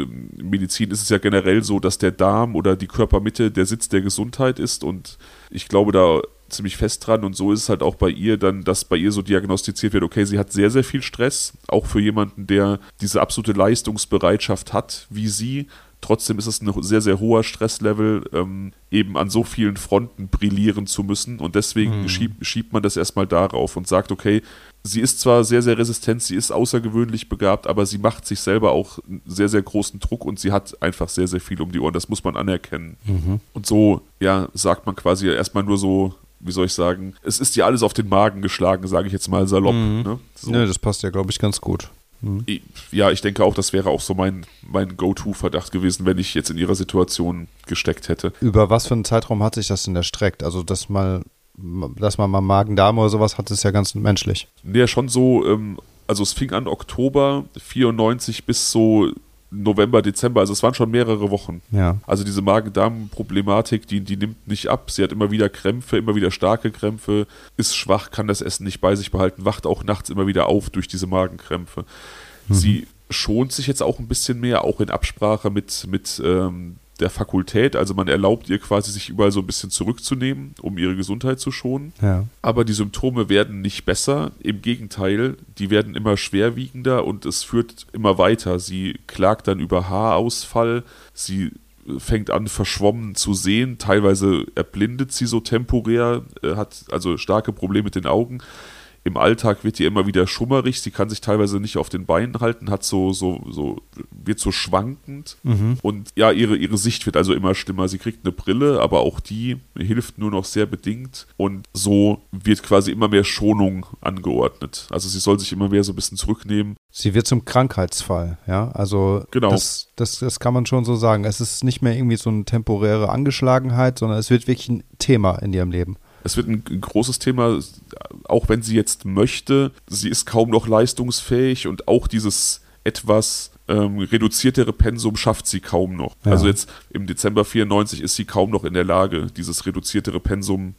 Medizin ist es ja generell so, dass der Darm oder die Körpermitte der Sitz der Gesundheit ist und ich glaube da ziemlich fest dran und so ist es halt auch bei ihr dann, dass bei ihr so diagnostiziert wird, okay, sie hat sehr, sehr viel Stress, auch für jemanden, der diese absolute Leistungsbereitschaft hat, wie sie. Trotzdem ist es ein sehr, sehr hoher Stresslevel, ähm, eben an so vielen Fronten brillieren zu müssen und deswegen mhm. schiebt, schiebt man das erstmal darauf und sagt, okay, sie ist zwar sehr, sehr resistent, sie ist außergewöhnlich begabt, aber sie macht sich selber auch einen sehr, sehr großen Druck und sie hat einfach sehr, sehr viel um die Ohren, das muss man anerkennen. Mhm. Und so, ja, sagt man quasi erstmal nur so, wie soll ich sagen, es ist dir alles auf den Magen geschlagen, sage ich jetzt mal salopp. Mhm. Ne? So. Ja, das passt ja, glaube ich, ganz gut. Mhm. Ja, ich denke auch, das wäre auch so mein, mein Go-To-Verdacht gewesen, wenn ich jetzt in ihrer Situation gesteckt hätte. Über was für einen Zeitraum hat sich das denn erstreckt? Also, dass mal, dass man mal Magen-Darm oder sowas hat, ist ja ganz menschlich. Ja, schon so, ähm, also es fing an Oktober vierundneunzig bis so November, Dezember, also es waren schon mehrere Wochen. Ja. Also diese Magen-Darm-Problematik, die, die nimmt nicht ab. Sie hat immer wieder Krämpfe, immer wieder starke Krämpfe, ist schwach, kann das Essen nicht bei sich behalten, wacht auch nachts immer wieder auf durch diese Magenkrämpfe. Mhm. Sie schont sich jetzt auch ein bisschen mehr, auch in Absprache mit, mit ähm, der Fakultät. Also man erlaubt ihr quasi, sich überall so ein bisschen zurückzunehmen, um ihre Gesundheit zu schonen. Ja. Aber die Symptome werden nicht besser. Im Gegenteil, die werden immer schwerwiegender und es führt immer weiter. Sie klagt dann über Haarausfall, sie fängt an, verschwommen zu sehen. Teilweise erblindet sie so temporär, hat also starke Probleme mit den Augen. Im Alltag wird ihr immer wieder schummerig, sie kann sich teilweise nicht auf den Beinen halten, hat so, so, so, wird so schwankend mhm. und ja, ihre, ihre Sicht wird also immer schlimmer. Sie kriegt eine Brille, aber auch die hilft nur noch sehr bedingt und so wird quasi immer mehr Schonung angeordnet. Also sie soll sich immer mehr so ein bisschen zurücknehmen. Sie wird zum Krankheitsfall, ja, also genau. das, das, das kann man schon so sagen. Es ist nicht mehr irgendwie so eine temporäre Angeschlagenheit, sondern es wird wirklich ein Thema in ihrem Leben. Es wird ein großes Thema, auch wenn sie jetzt möchte. Sie ist kaum noch leistungsfähig und auch dieses etwas ähm, reduziertere Pensum schafft sie kaum noch. Ja. Also jetzt im Dezember vierundneunzig ist sie kaum noch in der Lage, dieses reduziertere Pensum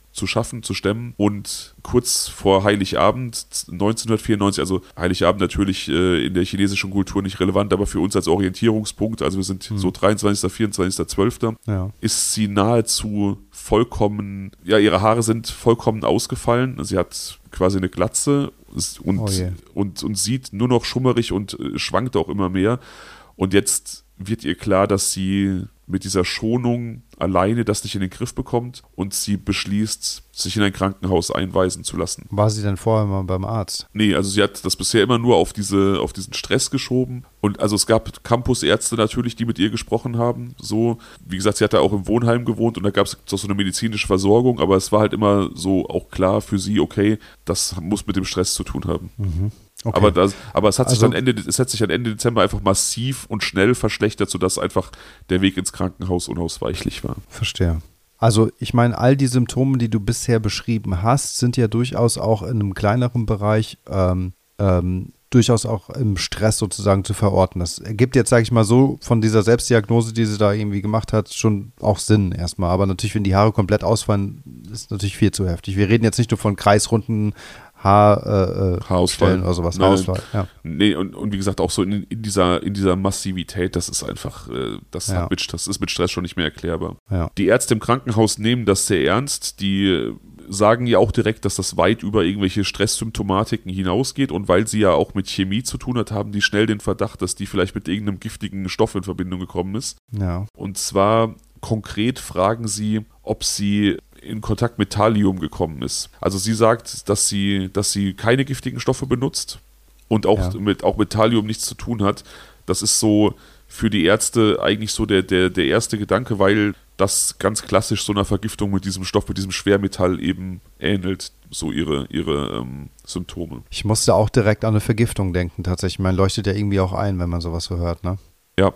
zu schaffen, zu stemmen. Und kurz vor Heiligabend neunzehnhundertvierundneunzig, also Heiligabend natürlich äh, in der chinesischen Kultur nicht relevant, aber für uns als Orientierungspunkt, also wir sind hm. so dreiundzwanzigster, vierundzwanzigster zwölfter Ja. ist sie nahezu vollkommen, ja, ihre Haare sind vollkommen ausgefallen. Sie hat quasi eine Glatze und, oh yeah. und, und sieht nur noch schummerig und äh, schwankt auch immer mehr. Und jetzt wird ihr klar, dass sie mit dieser Schonung alleine das nicht in den Griff bekommt und sie beschließt, sich in ein Krankenhaus einweisen zu lassen. War sie denn vorher mal beim Arzt? Nee, also sie hat das bisher immer nur auf, diese, auf diesen Stress geschoben. Und also es gab Campusärzte natürlich, die mit ihr gesprochen haben. So, wie gesagt, sie hat da auch im Wohnheim gewohnt und da gab es auch so eine medizinische Versorgung, aber es war halt immer so auch klar für sie, okay, das muss mit dem Stress zu tun haben. Mhm. Okay. Aber, das, aber es hat sich also, dann Ende, es hat sich dann Ende Dezember einfach massiv und schnell verschlechtert, sodass einfach der Weg ins Krankenhaus unausweichlich war. Verstehe. Also ich meine, all die Symptome, die du bisher beschrieben hast, sind ja durchaus auch in einem kleineren Bereich ähm, ähm, durchaus auch im Stress sozusagen zu verorten. Das ergibt jetzt, sage ich mal so, von dieser Selbstdiagnose, die sie da irgendwie gemacht hat, schon auch Sinn erstmal. Aber natürlich, wenn die Haare komplett ausfallen, ist natürlich viel zu heftig. Wir reden jetzt nicht nur von kreisrunden Haar, äh, Haarausfall oder sowas. Nein, Haarausfall, ja. Nee, und, und wie gesagt, auch so in, in, dieser, in dieser Massivität, das ist einfach, äh, das, ja. hat mit, das ist mit Stress schon nicht mehr erklärbar. Ja. Die Ärzte im Krankenhaus nehmen das sehr ernst, die sagen ja auch direkt, dass das weit über irgendwelche Stresssymptomatiken hinausgeht und weil sie ja auch mit Chemie zu tun hat, haben die schnell den Verdacht, dass die vielleicht mit irgendeinem giftigen Stoff in Verbindung gekommen ist. Ja. Und zwar konkret fragen sie, ob sie in Kontakt mit Thallium gekommen ist. Also sie sagt, dass sie, dass sie keine giftigen Stoffe benutzt und auch, ja. mit, auch mit Thallium nichts zu tun hat. Das ist so für die Ärzte eigentlich so der, der, der erste Gedanke, weil das ganz klassisch so einer Vergiftung mit diesem Stoff, mit diesem Schwermetall eben ähnelt, so ihre, ihre ähm, Symptome. Ich musste auch direkt an eine Vergiftung denken, tatsächlich. Man leuchtet ja irgendwie auch ein, wenn man sowas so hört, ne? Ja.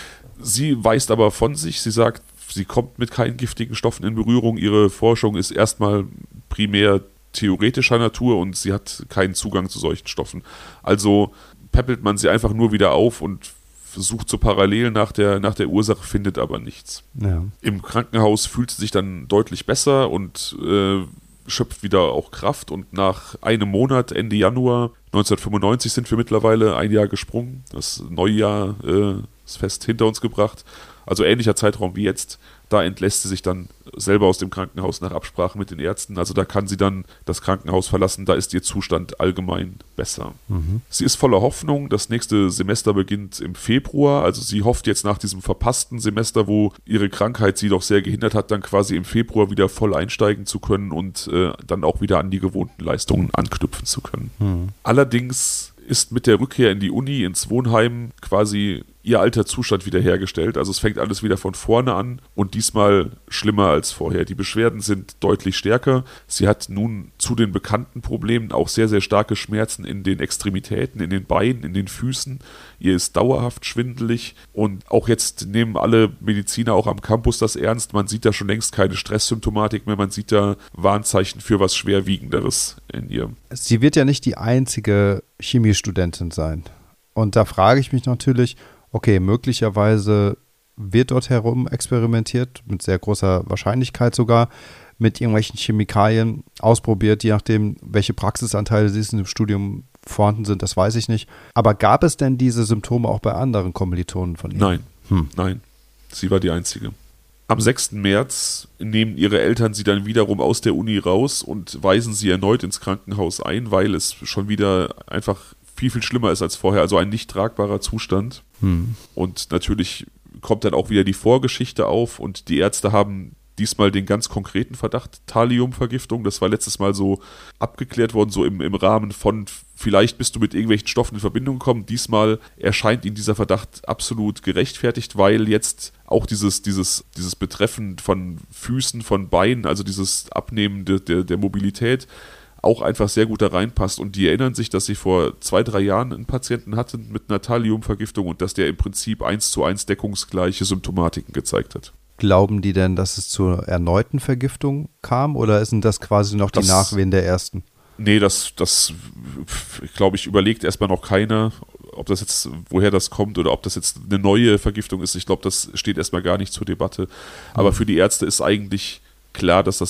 Sie weist aber von sich, sie sagt, sie kommt mit keinen giftigen Stoffen in Berührung. Ihre Forschung ist erstmal primär theoretischer Natur und sie hat keinen Zugang zu solchen Stoffen. Also peppelt man sie einfach nur wieder auf und sucht so parallel nach der, nach der Ursache, findet aber nichts. Ja. Im Krankenhaus fühlt sie sich dann deutlich besser und äh, schöpft wieder auch Kraft. Und nach einem Monat, Ende Januar neunzehnhundertfünfundneunzig, sind wir mittlerweile ein Jahr gesprungen. Das Neujahr äh, ist fest hinter uns gebracht. Also ähnlicher Zeitraum wie jetzt, da entlässt sie sich dann selber aus dem Krankenhaus nach Absprache mit den Ärzten. Also da kann sie dann das Krankenhaus verlassen, da ist ihr Zustand allgemein besser. Mhm. Sie ist voller Hoffnung, das nächste Semester beginnt im Februar. Also sie hofft jetzt nach diesem verpassten Semester, wo ihre Krankheit sie doch sehr gehindert hat, dann quasi im Februar wieder voll einsteigen zu können und äh, dann auch wieder an die gewohnten Leistungen anknüpfen zu können. Mhm. Allerdings ist mit der Rückkehr in die Uni, ins Wohnheim, quasi ihr alter Zustand wiederhergestellt. Also es fängt alles wieder von vorne an und diesmal schlimmer als vorher. Die Beschwerden sind deutlich stärker. Sie hat nun zu den bekannten Problemen auch sehr, sehr starke Schmerzen in den Extremitäten, in den Beinen, in den Füßen. Ihr ist dauerhaft schwindelig und auch jetzt nehmen alle Mediziner auch am Campus das ernst. Man sieht da schon längst keine Stresssymptomatik mehr. Man sieht da Warnzeichen für was Schwerwiegenderes in ihr. Sie wird ja nicht die einzige Chemiestudentin sein. Und da frage ich mich natürlich, okay, möglicherweise wird dort herum experimentiert, mit sehr großer Wahrscheinlichkeit sogar, mit irgendwelchen Chemikalien ausprobiert, je nachdem, welche Praxisanteile in dem Studium vorhanden sind, das weiß ich nicht. Aber gab es denn diese Symptome auch bei anderen Kommilitonen von ihr? Nein, hm. nein, sie war die Einzige. Am sechsten März nehmen ihre Eltern sie dann wiederum aus der Uni raus und weisen sie erneut ins Krankenhaus ein, weil es schon wieder einfach viel, viel schlimmer ist als vorher, also ein nicht tragbarer Zustand. Hm. Und natürlich kommt dann auch wieder die Vorgeschichte auf und die Ärzte haben diesmal den ganz konkreten Verdacht Thalliumvergiftung. Das war letztes Mal so abgeklärt worden, so im, im Rahmen von vielleicht bist du mit irgendwelchen Stoffen in Verbindung gekommen. Diesmal erscheint ihnen dieser Verdacht absolut gerechtfertigt, weil jetzt auch dieses, dieses, dieses Betreffen von Füßen, von Beinen, also dieses Abnehmen de, der, der Mobilität, auch einfach sehr gut da reinpasst. Und die erinnern sich, dass sie vor zwei, drei Jahren einen Patienten hatten mit einer Thalliumvergiftung und dass der im Prinzip eins zu eins deckungsgleiche Symptomatiken gezeigt hat. Glauben die denn, dass es zur erneuten Vergiftung kam oder sind das quasi noch das, die Nachwehen der ersten? Nee, das, das glaube ich, überlegt erstmal noch keiner, ob das jetzt, woher das kommt oder ob das jetzt eine neue Vergiftung ist. Ich glaube, das steht erstmal gar nicht zur Debatte. Aber mhm. für die Ärzte ist eigentlich klar, dass das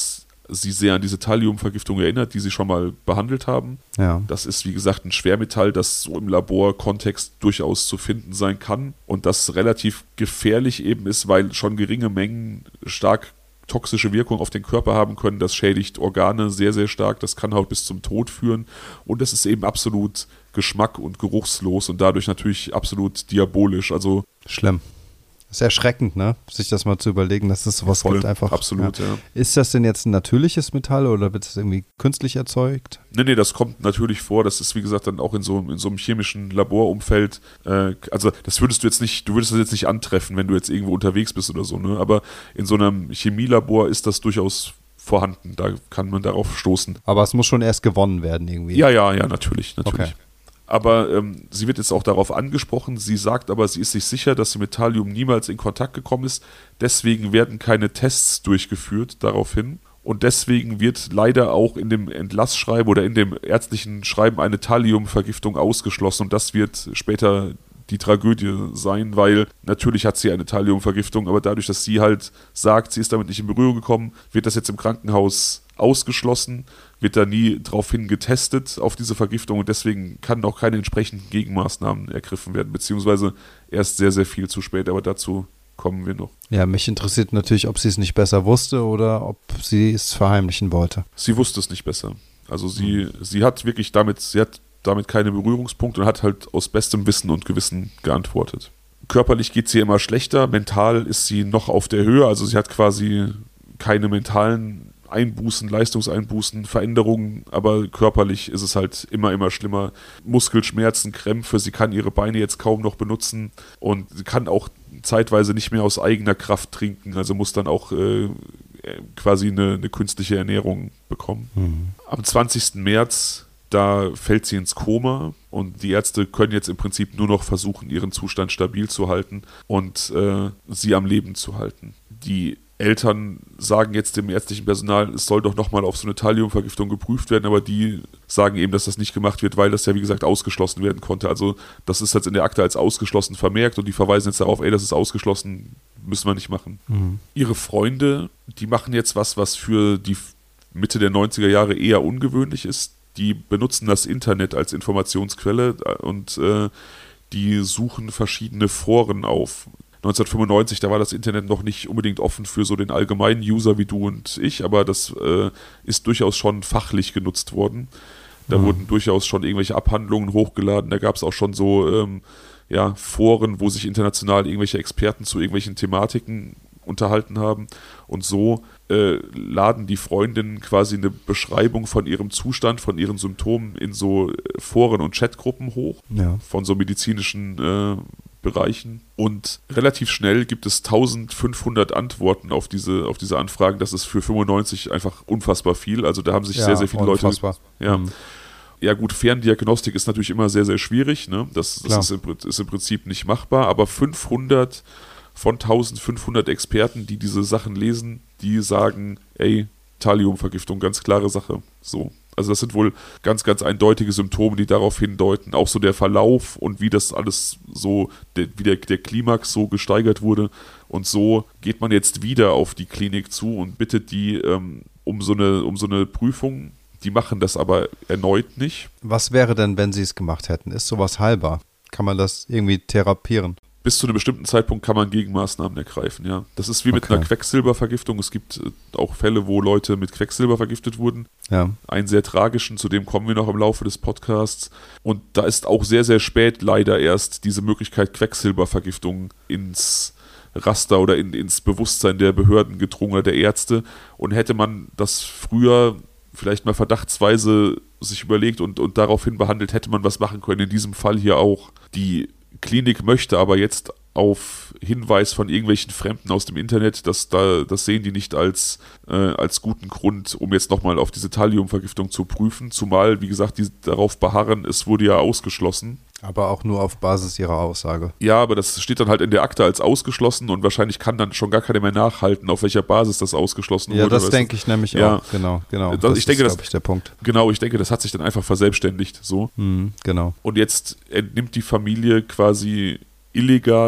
sie sehr an diese Thalliumvergiftung erinnert, die sie schon mal behandelt haben. Ja. Das ist, wie gesagt, ein Schwermetall, das so im Laborkontext durchaus zu finden sein kann und das relativ gefährlich eben ist, weil schon geringe Mengen stark toxische Wirkung auf den Körper haben können. Das schädigt Organe sehr, sehr stark. Das kann halt bis zum Tod führen. Und es ist eben absolut geschmack- und geruchslos und dadurch natürlich absolut diabolisch. Also schlimm. Das ist erschreckend, ne? Sich das mal zu überlegen, dass es sowas voll, gibt einfach. Absolut, ja. ja. Ist das denn jetzt ein natürliches Metall oder wird es irgendwie künstlich erzeugt? Nee, nee, das kommt natürlich vor. Das ist, wie gesagt, dann auch in so, in so einem chemischen Laborumfeld. Äh, also das würdest du jetzt nicht, du würdest das jetzt nicht antreffen, wenn du jetzt irgendwo unterwegs bist oder so, ne? Aber in so einem Chemielabor ist das durchaus vorhanden. Da kann man darauf stoßen. Aber es muss schon erst gewonnen werden irgendwie. Ja, ja, ja, natürlich, natürlich. Okay. Aber ähm, sie wird jetzt auch darauf angesprochen. Sie sagt aber, sie ist sich sicher, dass sie mit Thallium niemals in Kontakt gekommen ist. Deswegen werden keine Tests durchgeführt daraufhin. Und deswegen wird leider auch in dem Entlassschreiben oder in dem ärztlichen Schreiben eine Thalliumvergiftung ausgeschlossen. Und das wird später die Tragödie sein, weil natürlich hat sie eine Thalliumvergiftung, aber dadurch, dass sie halt sagt, sie ist damit nicht in Berührung gekommen, wird das jetzt im Krankenhaus ausgeschlossen, wird da nie drauf hin getestet auf diese Vergiftung und deswegen kann auch keine entsprechenden Gegenmaßnahmen ergriffen werden, beziehungsweise erst sehr, sehr viel zu spät, aber dazu kommen wir noch. Ja, mich interessiert natürlich, ob sie es nicht besser wusste oder ob sie es verheimlichen wollte. Sie wusste es nicht besser. Also sie, mhm. sie hat wirklich damit, sie hat damit keine Berührungspunkte und hat halt aus bestem Wissen und Gewissen geantwortet. Körperlich geht es ihr immer schlechter, mental ist sie noch auf der Höhe, also sie hat quasi keine mentalen Einbußen, Leistungseinbußen, Veränderungen, aber körperlich ist es halt immer, immer schlimmer. Muskelschmerzen, Krämpfe, sie kann ihre Beine jetzt kaum noch benutzen und sie kann auch zeitweise nicht mehr aus eigener Kraft trinken, also muss dann auch äh, quasi eine, eine künstliche Ernährung bekommen. Mhm. Am zwanzigsten März, da fällt sie ins Koma und die Ärzte können jetzt im Prinzip nur noch versuchen, ihren Zustand stabil zu halten und äh, sie am Leben zu halten. Die Eltern sagen jetzt dem ärztlichen Personal, es soll doch nochmal auf so eine Thalliumvergiftung geprüft werden, aber die sagen eben, dass das nicht gemacht wird, weil das ja wie gesagt ausgeschlossen werden konnte. Also das ist jetzt in der Akte als ausgeschlossen vermerkt und die verweisen jetzt darauf, ey, das ist ausgeschlossen, müssen wir nicht machen. Mhm. Ihre Freunde, die machen jetzt was, was für die Mitte der neunziger Jahre eher ungewöhnlich ist. Die benutzen das Internet als Informationsquelle und äh, die suchen verschiedene Foren auf. neunzehnhundertfünfundneunzig, da war das Internet noch nicht unbedingt offen für so den allgemeinen User wie du und ich, aber das äh, ist durchaus schon fachlich genutzt worden. Da mhm. wurden durchaus schon irgendwelche Abhandlungen hochgeladen, da gab es auch schon so ähm, ja, Foren, wo sich international irgendwelche Experten zu irgendwelchen Thematiken unterhalten haben und so äh, laden die Freundinnen quasi eine Beschreibung von ihrem Zustand, von ihren Symptomen in so Foren und Chatgruppen hoch, ja. von so medizinischen äh, Bereichen und relativ schnell gibt es eintausendfünfhundert Antworten auf diese, auf diese Anfragen. Das ist für fünfundneunzig einfach unfassbar viel, also da haben sich ja, sehr, sehr viele unfassbar. Leute... Ja, mhm. Ja gut, Ferndiagnostik ist natürlich immer sehr, sehr schwierig, ne? Das, das ist, im, ist im Prinzip nicht machbar, aber fünfhundert von eintausendfünfhundert Experten, die diese Sachen lesen, die sagen, ey, Thalliumvergiftung, ganz klare Sache. So. Also das sind wohl ganz, ganz eindeutige Symptome, die darauf hindeuten. Auch so der Verlauf und wie das alles so, der, wie der, der Klimax so gesteigert wurde. Und so geht man jetzt wieder auf die Klinik zu und bittet die ähm, um so eine, um so eine Prüfung. Die machen das aber erneut nicht. Was wäre denn, wenn sie es gemacht hätten? Ist sowas heilbar? Kann man das irgendwie therapieren? Bis zu einem bestimmten Zeitpunkt kann man Gegenmaßnahmen ergreifen, ja. Das ist wie mit okay. einer Quecksilbervergiftung. Es gibt äh, auch Fälle, wo Leute mit Quecksilber vergiftet wurden. Ja. Einen sehr tragischen, zu dem kommen wir noch im Laufe des Podcasts. Und da ist auch sehr, sehr spät leider erst diese Möglichkeit Quecksilbervergiftung ins Raster oder in, ins Bewusstsein der Behörden gedrungen oder der Ärzte. Und hätte man das früher vielleicht mal verdachtsweise sich überlegt und, und daraufhin behandelt, hätte man was machen können. In diesem Fall hier auch. Die Klinik möchte aber jetzt auf Hinweis von irgendwelchen Fremden aus dem Internet, das, da, das sehen die nicht als, äh, als guten Grund, um jetzt nochmal auf diese Thalliumvergiftung zu prüfen, zumal, wie gesagt, die darauf beharren, es wurde ja ausgeschlossen. Aber auch nur auf Basis ihrer Aussage. Ja, aber das steht dann halt in der Akte als ausgeschlossen und wahrscheinlich kann dann schon gar keiner mehr nachhalten, auf welcher Basis das ausgeschlossen ja, wurde. Ja, das denke ich nämlich ja, auch. Genau, genau. Das, das ich denke, ist, glaube ich, der Punkt. Genau, ich denke, das hat sich dann einfach verselbstständigt. So. Mhm, genau. Und jetzt entnimmt die Familie quasi illegal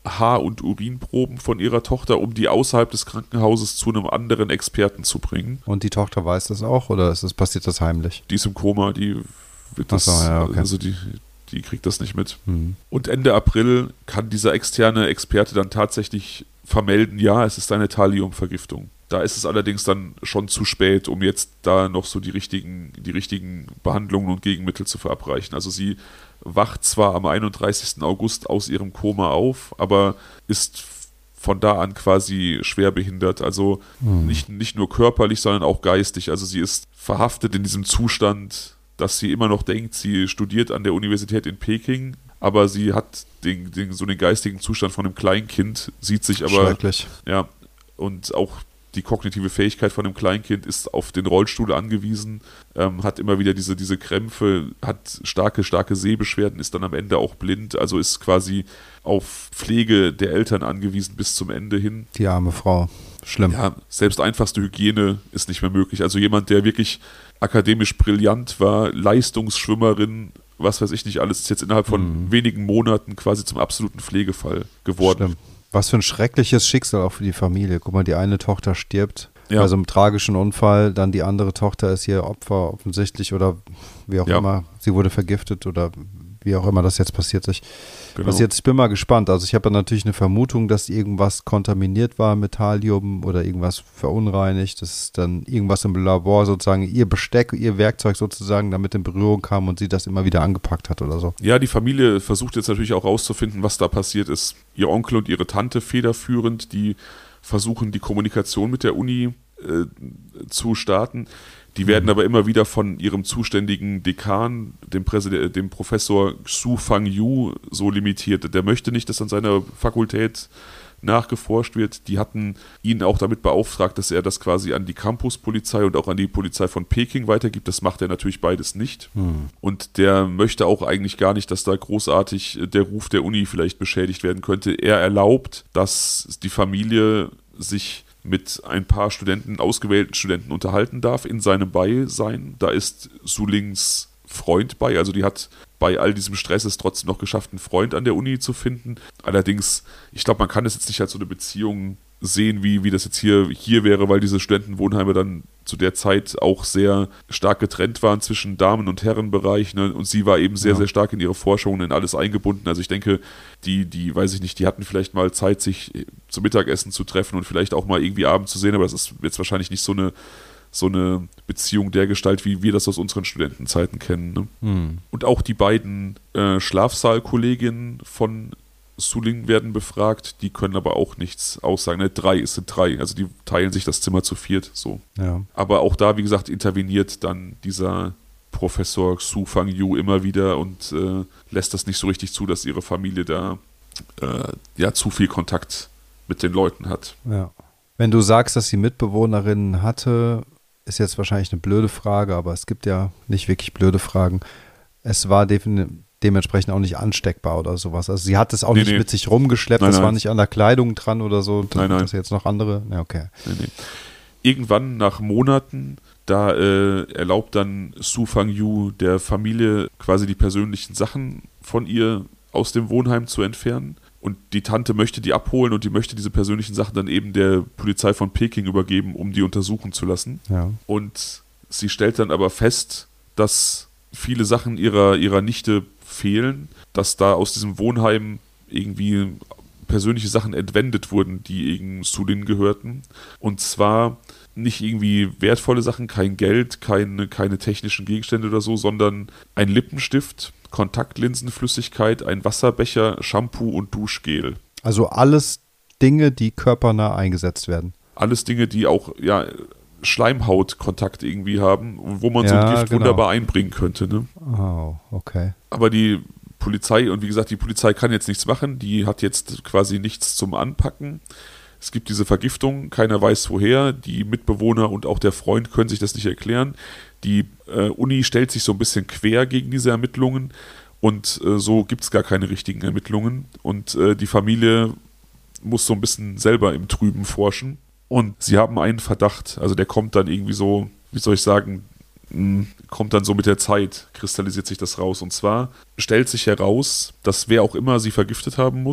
Haar- und Urinproben von ihrer Tochter, um die außerhalb des Krankenhauses zu einem anderen Experten zu bringen. Und die Tochter weiß das auch oder ist das, passiert das heimlich? Die ist im Koma, die wird das, Ach so, ja, okay. also die, die kriegt das nicht mit. Mhm. Und Ende April kann dieser externe Experte dann tatsächlich vermelden, ja, es ist eine Thalliumvergiftung. Da ist es allerdings dann schon zu spät, um jetzt da noch so die richtigen, die richtigen Behandlungen und Gegenmittel zu verabreichen. Also sie wacht zwar am einunddreißigsten August aus ihrem Koma auf, aber ist von da an quasi schwer behindert. Also Mhm. nicht, nicht nur körperlich, sondern auch geistig. Also sie ist verhaftet in diesem Zustand, dass sie immer noch denkt, sie studiert an der Universität in Peking, aber sie hat den, den, so den geistigen Zustand von einem Kleinkind, sieht sich aber, Schrecklich. ja, und auch die kognitive Fähigkeit von einem Kleinkind ist auf den Rollstuhl angewiesen, ähm, hat immer wieder diese, diese Krämpfe, hat starke, starke Sehbeschwerden, ist dann am Ende auch blind, also ist quasi auf Pflege der Eltern angewiesen bis zum Ende hin. Die arme Frau. Schlimm. Ja, selbst einfachste Hygiene ist nicht mehr möglich. Also jemand, der wirklich akademisch brillant war, Leistungsschwimmerin, was weiß ich nicht alles, ist jetzt innerhalb von Mhm. wenigen Monaten quasi zum absoluten Pflegefall geworden. Schlimm. Was für ein schreckliches Schicksal auch für die Familie. Guck mal, die eine Tochter stirbt Ja. bei so einem tragischen Unfall, dann die andere Tochter ist ihr Opfer offensichtlich oder wie auch Ja. immer. Sie wurde vergiftet oder wie auch immer das jetzt passiert sich. Genau. Passiert. Ich bin mal gespannt. Also ich habe natürlich eine Vermutung, dass irgendwas kontaminiert war mit Thallium oder irgendwas verunreinigt, dass dann irgendwas im Labor sozusagen ihr Besteck, ihr Werkzeug sozusagen damit in Berührung kam und sie das immer wieder angepackt hat oder so. Ja, die Familie versucht jetzt natürlich auch rauszufinden, was da passiert ist. Ihr Onkel und ihre Tante federführend, die versuchen, die Kommunikation mit der Uni äh, zu starten. Die werden aber immer wieder von ihrem zuständigen Dekan, dem, Präsid- dem Professor Xu Fangyu, so limitiert. Der möchte nicht, dass an seiner Fakultät nachgeforscht wird. Die hatten ihn auch damit beauftragt, dass er das quasi an die Campuspolizei und auch an die Polizei von Peking weitergibt. Das macht er natürlich beides nicht. Hm. Und der möchte auch eigentlich gar nicht, dass da großartig der Ruf der Uni vielleicht beschädigt werden könnte. Er erlaubt, dass die Familie sich mit ein paar Studenten, ausgewählten Studenten unterhalten darf in seinem Beisein. Da ist Sulings Freund bei, also die hat bei all diesem Stress es trotzdem noch geschafft, einen Freund an der Uni zu finden. Allerdings, ich glaube, man kann das jetzt nicht als so eine Beziehung sehen, wie, wie das jetzt hier, hier wäre, weil diese Studentenwohnheime dann zu der Zeit auch sehr stark getrennt waren zwischen Damen- und Herrenbereich, ne? Und sie war eben sehr, Ja. sehr stark in ihre Forschungen in alles eingebunden. Also ich denke, die, die, weiß ich nicht, die hatten vielleicht mal Zeit, sich zum Mittagessen zu treffen und vielleicht auch mal irgendwie abends zu sehen, aber das ist jetzt wahrscheinlich nicht so eine, so eine Beziehung der Gestalt, wie wir das aus unseren Studentenzeiten kennen. Ne? Hm. Und auch die beiden äh, Schlafsaalkolleginnen von Suling werden befragt, die können aber auch nichts aussagen. Ne, drei, es sind drei, also die teilen sich das Zimmer zu viert, so. Ja. Aber auch da, wie gesagt, interveniert dann dieser Professor Xu Fangyu immer wieder und äh, lässt das nicht so richtig zu, dass ihre Familie da äh, ja zu viel Kontakt mit den Leuten hat. Ja. Wenn du sagst, dass sie Mitbewohnerinnen hatte, ist jetzt wahrscheinlich eine blöde Frage, aber es gibt ja nicht wirklich blöde Fragen. Es war definitiv dementsprechend auch nicht ansteckbar oder sowas. Also sie hat es auch Nee, nicht nee. mit sich rumgeschleppt, Nein, das war nein. nicht an der Kleidung dran oder so. Das, Nein, nein. das jetzt noch andere. Ja, okay. Nee, nee. Irgendwann nach Monaten, da äh, erlaubt dann Xu Fangyu der Familie quasi die persönlichen Sachen von ihr aus dem Wohnheim zu entfernen. Und die Tante möchte die abholen und die möchte diese persönlichen Sachen dann eben der Polizei von Peking übergeben, um die untersuchen zu lassen. Ja. Und sie stellt dann aber fest, dass viele Sachen ihrer, ihrer Nichte fehlen, dass da aus diesem Wohnheim irgendwie persönliche Sachen entwendet wurden, die eben zu denen gehörten. Und zwar nicht irgendwie wertvolle Sachen, kein Geld, keine, keine technischen Gegenstände oder so, sondern ein Lippenstift, Kontaktlinsenflüssigkeit, ein Wasserbecher, Shampoo und Duschgel. Also alles Dinge, die körpernah eingesetzt werden. Alles Dinge, die auch ja, Schleimhautkontakt irgendwie haben, wo man so Ja, ein Gift genau. wunderbar einbringen könnte. Ne? Oh, okay. Aber die Polizei, und wie gesagt, die Polizei kann jetzt nichts machen, die hat jetzt quasi nichts zum Anpacken. Es gibt diese Vergiftung, keiner weiß woher, die Mitbewohner und auch der Freund können sich das nicht erklären. Die äh, Uni stellt sich so ein bisschen quer gegen diese Ermittlungen und äh, so gibt es gar keine richtigen Ermittlungen und äh, die Familie muss so ein bisschen selber im Trüben forschen und sie haben einen Verdacht, also der kommt dann irgendwie so, wie soll ich sagen, mh, kommt dann so mit der Zeit, kristallisiert sich das raus und zwar stellt sich heraus, dass wer auch immer sie vergiftet haben muss,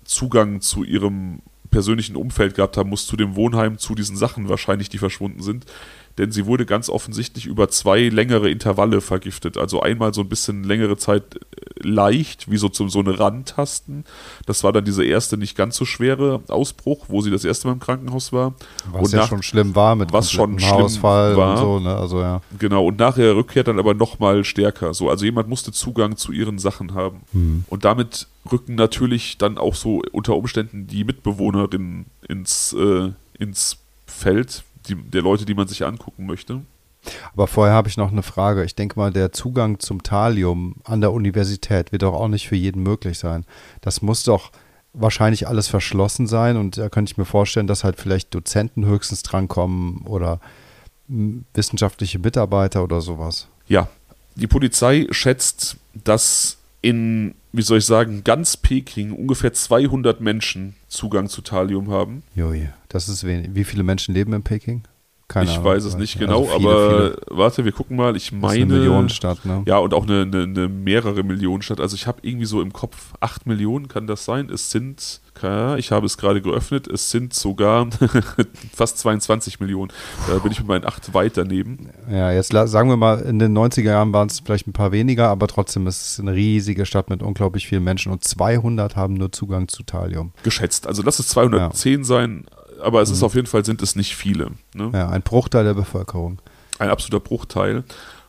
Zugang zu ihrem persönlichen Umfeld gehabt haben muss, zu dem Wohnheim, zu diesen Sachen wahrscheinlich, die verschwunden sind. Denn sie wurde ganz offensichtlich über zwei längere Intervalle vergiftet. Also einmal so ein bisschen längere Zeit leicht, wie so, so eine Randtasten. Das war dann dieser erste nicht ganz so schwere Ausbruch, wo sie das erste Mal im Krankenhaus war. Was und ja nach, schon schlimm war mit was schon schlimm Haarausfall war. und so. Ne? Also, ja. Genau, und nachher rückkehrt dann aber nochmal stärker. So, also jemand musste Zugang zu ihren Sachen haben. Hm. Und damit rücken natürlich dann auch so unter Umständen die Mitbewohnerinnen ins, äh, ins Feld, die, der Leute, die man sich angucken möchte. Aber vorher habe ich noch eine Frage. Ich denke mal, der Zugang zum Thallium an der Universität wird doch auch nicht für jeden möglich sein. Das muss doch wahrscheinlich alles verschlossen sein und da könnte ich mir vorstellen, dass halt vielleicht Dozenten höchstens drankommen oder m, wissenschaftliche Mitarbeiter oder sowas. Ja, die Polizei schätzt, dass in, wie soll ich sagen, ganz Peking ungefähr zweihundert Menschen Zugang zu Thallium haben. Joje, das ist wenig. Wie viele Menschen leben in Peking? Keine ich Ahnung, weiß es nicht genau, also viele, aber viele. warte, wir gucken mal. Ich meine, das ist eine Millionenstadt, ne? Ja, und auch eine, eine, eine mehrere Millionenstadt. Also ich habe irgendwie so im Kopf acht Millionen, kann das sein? Es sind, ich habe es gerade geöffnet, es sind sogar fast zweiundzwanzig Millionen. Da bin ich mit meinen acht weit daneben. Ja, jetzt sagen wir mal, in den neunziger Jahren waren es vielleicht ein paar weniger, aber trotzdem ist es eine riesige Stadt mit unglaublich vielen Menschen und zweihundert haben nur Zugang zu Thallium. Geschätzt. Also lass es zweihundertzehn ja. sein, aber es mhm. ist auf jeden Fall, sind es nicht viele. Ne? Ja, ein Bruchteil der Bevölkerung. Ein absoluter Bruchteil.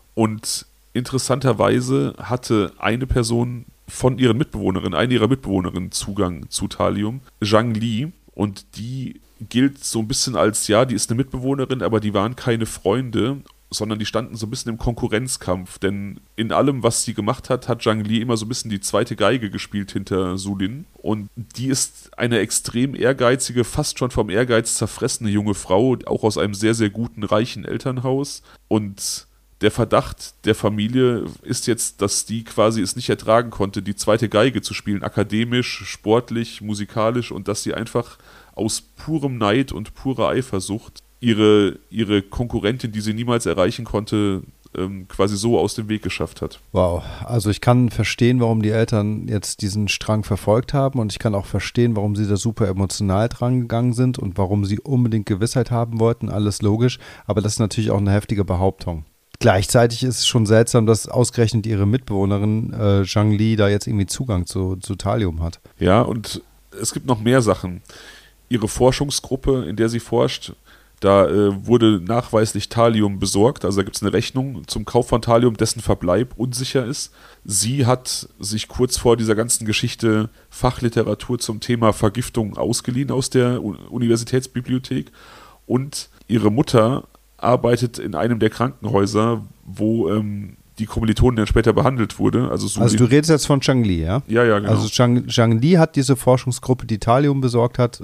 Und interessanterweise hatte eine Person von ihren Mitbewohnerinnen, eine ihrer Mitbewohnerinnen Zugang zu Thallium, Zhang Li, und die gilt so ein bisschen als, ja, die ist eine Mitbewohnerin, aber die waren keine Freunde, sondern die standen so ein bisschen im Konkurrenzkampf, denn in allem, was sie gemacht hat, hat Zhang Li immer so ein bisschen die zweite Geige gespielt hinter Su Lin, und die ist eine extrem ehrgeizige, fast schon vom Ehrgeiz zerfressene junge Frau, auch aus einem sehr, sehr guten, reichen Elternhaus, und der Verdacht der Familie ist jetzt, dass die quasi es nicht ertragen konnte, die zweite Geige zu spielen, akademisch, sportlich, musikalisch, und dass sie einfach aus purem Neid und purer Eifersucht ihre, ihre Konkurrentin, die sie niemals erreichen konnte, ähm, quasi so aus dem Weg geschafft hat. Wow, also ich kann verstehen, warum die Eltern jetzt diesen Strang verfolgt haben, und ich kann auch verstehen, warum sie da super emotional dran gegangen sind und warum sie unbedingt Gewissheit haben wollten, alles logisch, aber das ist natürlich auch eine heftige Behauptung. Gleichzeitig ist es schon seltsam, dass ausgerechnet ihre Mitbewohnerin äh, Zhang Li da jetzt irgendwie Zugang zu, zu Thallium hat. Ja, und es gibt noch mehr Sachen. Ihre Forschungsgruppe, in der sie forscht, da äh, wurde nachweislich Thallium besorgt. Also da gibt es eine Rechnung zum Kauf von Thallium, dessen Verbleib unsicher ist. Sie hat sich kurz vor dieser ganzen Geschichte Fachliteratur zum Thema Vergiftung ausgeliehen aus der U- Universitätsbibliothek. Und ihre Mutter arbeitet in einem der Krankenhäuser, wo ähm, die Kommilitonin dann später behandelt wurde. Also, so also du redest jetzt von Zhang Li, ja? Ja, ja, genau. Also Zhang, Zhang Li hat diese Forschungsgruppe, die Thallium besorgt hat,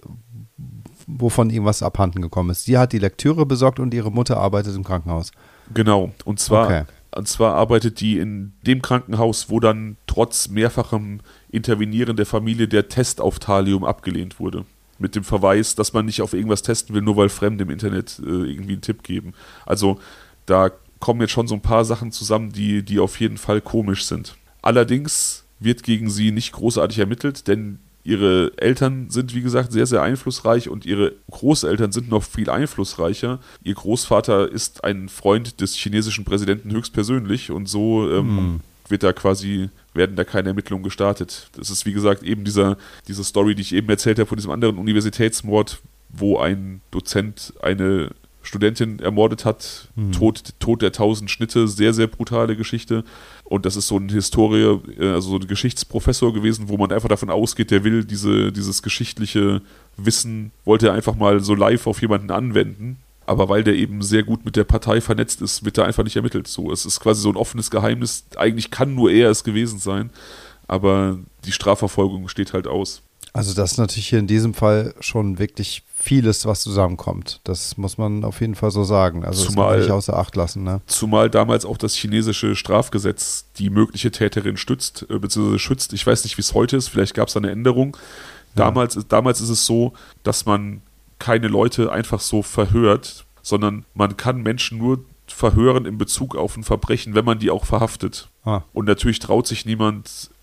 wovon irgendwas abhanden gekommen ist. Sie hat die Lektüre besorgt und ihre Mutter arbeitet im Krankenhaus. Genau, und zwar, okay. und zwar arbeitet die in dem Krankenhaus, wo dann trotz mehrfachem Intervenieren der Familie der Test auf Thallium abgelehnt wurde. Mit dem Verweis, dass man nicht auf irgendwas testen will, nur weil Fremde im Internet äh, irgendwie einen Tipp geben. Also da kommen jetzt schon so ein paar Sachen zusammen, die, die auf jeden Fall komisch sind. Allerdings wird gegen sie nicht großartig ermittelt, denn ihre Eltern sind, wie gesagt, sehr, sehr einflussreich und ihre Großeltern sind noch viel einflussreicher. Ihr Großvater ist ein Freund des chinesischen Präsidenten höchstpersönlich, und so ähm, hm. wird da quasi, werden da keine Ermittlungen gestartet. Das ist, wie gesagt, eben dieser, diese Story, die ich eben erzählt habe von diesem anderen Universitätsmord, wo ein Dozent eine Studentin ermordet hat, mhm. Tod, Tod der tausend Schnitte, sehr, sehr brutale Geschichte. Und das ist so eine Historie, also so ein Geschichtsprofessor gewesen, wo man einfach davon ausgeht, der will diese, dieses geschichtliche Wissen, wollte er einfach mal so live auf jemanden anwenden. Aber weil der eben sehr gut mit der Partei vernetzt ist, wird er einfach nicht ermittelt. So, es ist quasi so ein offenes Geheimnis. Eigentlich kann nur er es gewesen sein, aber die Strafverfolgung steht halt aus. Also das ist natürlich hier in diesem Fall schon wirklich vieles, was zusammenkommt. Das muss man auf jeden Fall so sagen. Also zumal, das kann man nicht außer Acht lassen. Ne? Zumal damals auch das chinesische Strafgesetz die mögliche Täterin stützt, bzw. schützt. Ich weiß nicht, wie es heute ist. Vielleicht gab es da eine Änderung. Damals, ja. damals ist es so, dass man keine Leute einfach so verhört, sondern man kann Menschen nur verhören in Bezug auf ein Verbrechen, wenn man die auch verhaftet. Ah. Und natürlich traut sich niemand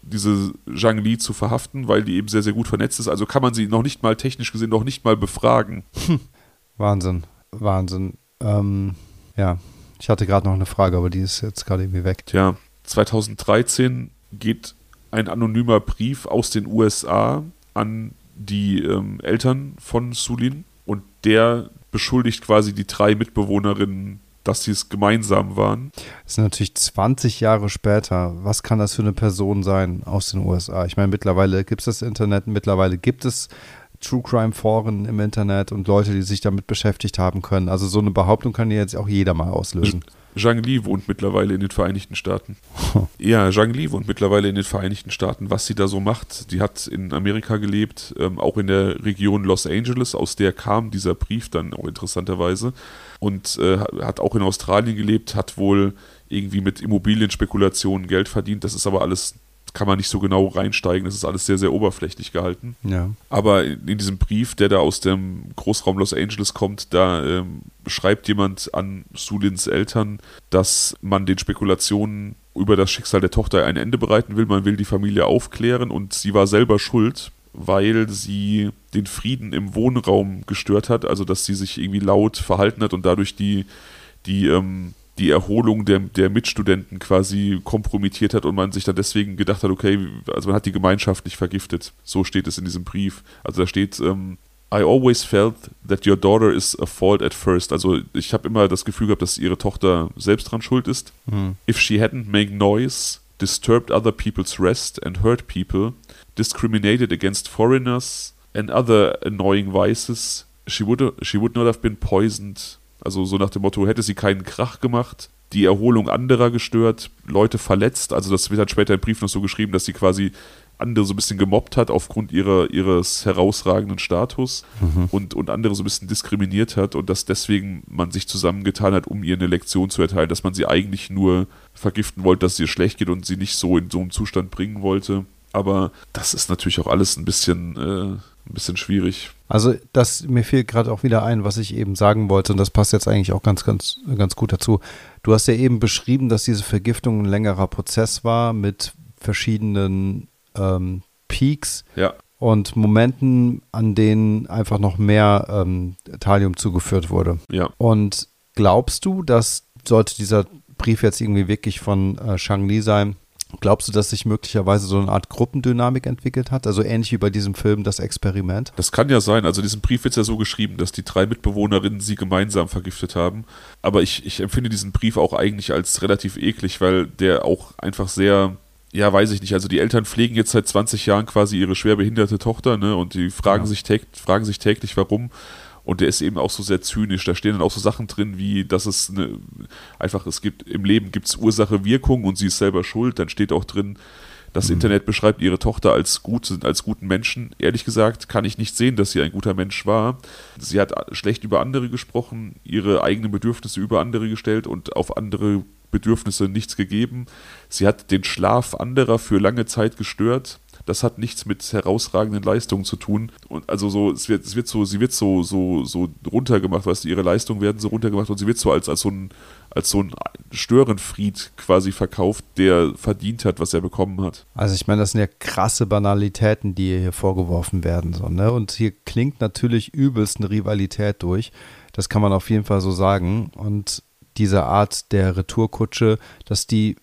diese Zhang Li zu verhaften, weil die eben sehr, sehr gut vernetzt ist. Also kann man sie noch nicht mal technisch gesehen noch nicht mal befragen. Wahnsinn, Wahnsinn. Ähm, ja, ich hatte gerade noch eine Frage, aber die ist jetzt gerade irgendwie weg. Tja, zweitausenddreizehn geht ein anonymer Brief aus den U S A an die ähm, Eltern von Sulin und der beschuldigt quasi die drei Mitbewohnerinnen, dass sie es gemeinsam waren. Das ist natürlich zwanzig Jahre später. Was kann das für eine Person sein aus den U S A? Ich meine, mittlerweile gibt es das Internet, mittlerweile gibt es True Crime Foren im Internet und Leute, die sich damit beschäftigt haben können. Also so eine Behauptung kann ja jetzt auch jeder mal auslösen. Zhang Li wohnt mittlerweile in den Vereinigten Staaten. Ja, Zhang Li wohnt mittlerweile in den Vereinigten Staaten. Was sie da so macht, die hat in Amerika gelebt, ähm, auch in der Region Los Angeles, aus der kam dieser Brief dann auch interessanterweise. Und äh, hat auch in Australien gelebt, hat wohl irgendwie mit Immobilienspekulationen Geld verdient. Das ist aber alles, kann man nicht so genau reinsteigen, das ist alles sehr, sehr oberflächlich gehalten. Ja. Aber in, in diesem Brief, der da aus dem Großraum Los Angeles kommt, da ähm, schreibt jemand an Sulins Eltern, dass man den Spekulationen über das Schicksal der Tochter ein Ende bereiten will, man will die Familie aufklären und sie war selber schuld, weil sie den Frieden im Wohnraum gestört hat, also dass sie sich irgendwie laut verhalten hat und dadurch die, die ähm, die Erholung der, der Mitstudenten quasi kompromittiert hat und man sich dann deswegen gedacht hat, okay, also man hat die Gemeinschaft nicht vergiftet. So steht es in diesem Brief. Also da steht, ähm, I always felt that your daughter is a fault at first. Also ich habe immer das Gefühl gehabt, dass ihre Tochter selbst dran schuld ist. Mhm. If she hadn't made noise, disturbed other people's rest and hurt people, discriminated against foreigners and other annoying vices, she would, she would not have been poisoned. Also so nach dem Motto, hätte sie keinen Krach gemacht, die Erholung anderer gestört, Leute verletzt. Also das wird dann später im Brief noch so geschrieben, dass sie quasi andere so ein bisschen gemobbt hat aufgrund ihrer, ihres herausragenden Status mhm. und, und andere so ein bisschen diskriminiert hat und dass deswegen man sich zusammengetan hat, um ihr eine Lektion zu erteilen, dass man sie eigentlich nur vergiften wollte, dass es ihr schlecht geht und sie nicht so in so einen Zustand bringen wollte. Aber das ist natürlich auch alles ein bisschen, äh, ein bisschen schwierig. Also das, mir fehlt gerade auch wieder ein, was ich eben sagen wollte und das passt jetzt eigentlich auch ganz, ganz, ganz gut dazu. Du hast ja eben beschrieben, dass diese Vergiftung ein längerer Prozess war mit verschiedenen ähm, Peaks ja. und Momenten, an denen einfach noch mehr ähm, Thallium zugeführt wurde. Ja. Und glaubst du, dass sollte dieser Brief jetzt irgendwie wirklich von äh, Zhang Li sein, glaubst du, dass sich möglicherweise so eine Art Gruppendynamik entwickelt hat? Also ähnlich wie bei diesem Film Das Experiment? Das kann ja sein. Also in diesem Brief wird es ja so geschrieben, dass die drei Mitbewohnerinnen sie gemeinsam vergiftet haben. Aber ich, ich empfinde diesen Brief auch eigentlich als relativ eklig, weil der auch einfach sehr, ja, weiß ich nicht, also die Eltern pflegen jetzt seit zwanzig Jahren quasi ihre schwerbehinderte Tochter, ne? Und die fragen, ja. sich täg- fragen sich täglich, warum. Und der ist eben auch so sehr zynisch. Da stehen dann auch so Sachen drin, wie, dass es eine, einfach, es gibt, im Leben gibt es Ursache, Wirkung und sie ist selber schuld. Dann steht auch drin, das mhm. Internet beschreibt ihre Tochter als, gut, als guten Menschen. Ehrlich gesagt kann ich nicht sehen, dass sie ein guter Mensch war. Sie hat schlecht über andere gesprochen, ihre eigenen Bedürfnisse über andere gestellt und auf andere Bedürfnisse nichts gegeben. Sie hat den Schlaf anderer für lange Zeit gestört. Das hat nichts mit herausragenden Leistungen zu tun. Und also so, es wird, es wird so, sie wird so, so, so runtergemacht, weißt du, ihre Leistungen werden so runtergemacht und sie wird so als, als so ein, als so ein Störenfried quasi verkauft, der verdient hat, was er bekommen hat. Also ich meine, das sind ja krasse Banalitäten, die hier vorgeworfen werden, so, ne? Und hier klingt natürlich übelst eine Rivalität durch. Das kann man auf jeden Fall so sagen. Und diese Art der Retourkutsche, dass die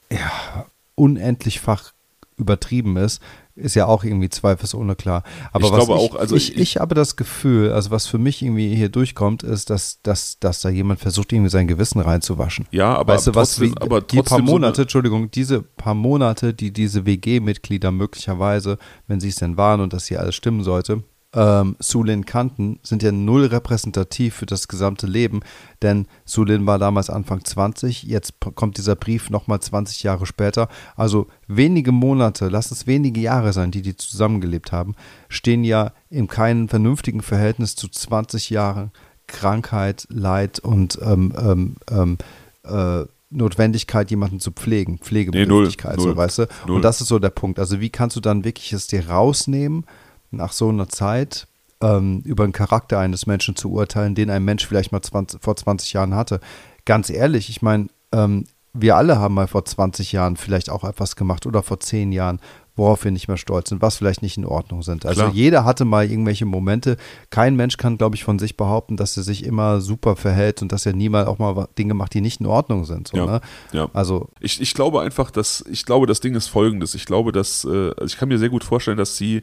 ja unendlichfach übertrieben ist, ist ja auch irgendwie zweifelsohne klar. Aber ich was glaube ich, auch, also ich, ich, ich habe das Gefühl, also was für mich irgendwie hier durchkommt, ist, dass, dass, dass da jemand versucht, irgendwie sein Gewissen reinzuwaschen. Ja, aber weißt du, was, trotzdem, wie, aber die paar trotzdem Monate, so eine, Entschuldigung, diese paar Monate, die diese W G-Mitglieder möglicherweise, wenn sie es denn waren und das hier alles stimmen sollte, ähm, Sulin kannten, sind ja null repräsentativ für das gesamte Leben, denn Sulin war damals Anfang zwanzig, jetzt p- kommt dieser Brief nochmal zwanzig Jahre später, also wenige Monate, lass es wenige Jahre sein, die die zusammengelebt haben, stehen ja in keinem vernünftigen Verhältnis zu zwanzig Jahren Krankheit, Leid und ähm, ähm, ähm, äh, Notwendigkeit, jemanden zu pflegen, Pflegebedürftigkeit, nee, null, so weißt du, null. und das ist so der Punkt, also wie kannst du dann wirklich es dir rausnehmen, nach so einer Zeit ähm, über den Charakter eines Menschen zu urteilen, den ein Mensch vielleicht mal zwanzig, vor zwanzig Jahren hatte. Ganz ehrlich, ich meine, ähm, wir alle haben mal vor zwanzig Jahren vielleicht auch etwas gemacht oder vor zehn Jahren, worauf wir nicht mehr stolz sind, was vielleicht nicht in Ordnung sind. Also Klar. jeder hatte mal irgendwelche Momente. Kein Mensch kann, glaube ich, von sich behaupten, dass er sich immer super verhält und dass er niemals auch mal Dinge macht, die nicht in Ordnung sind. So, ja, ne? ja. Also ich, ich glaube einfach, dass, ich glaube, das Ding ist folgendes. Ich glaube, dass, äh, also ich kann mir sehr gut vorstellen, dass sie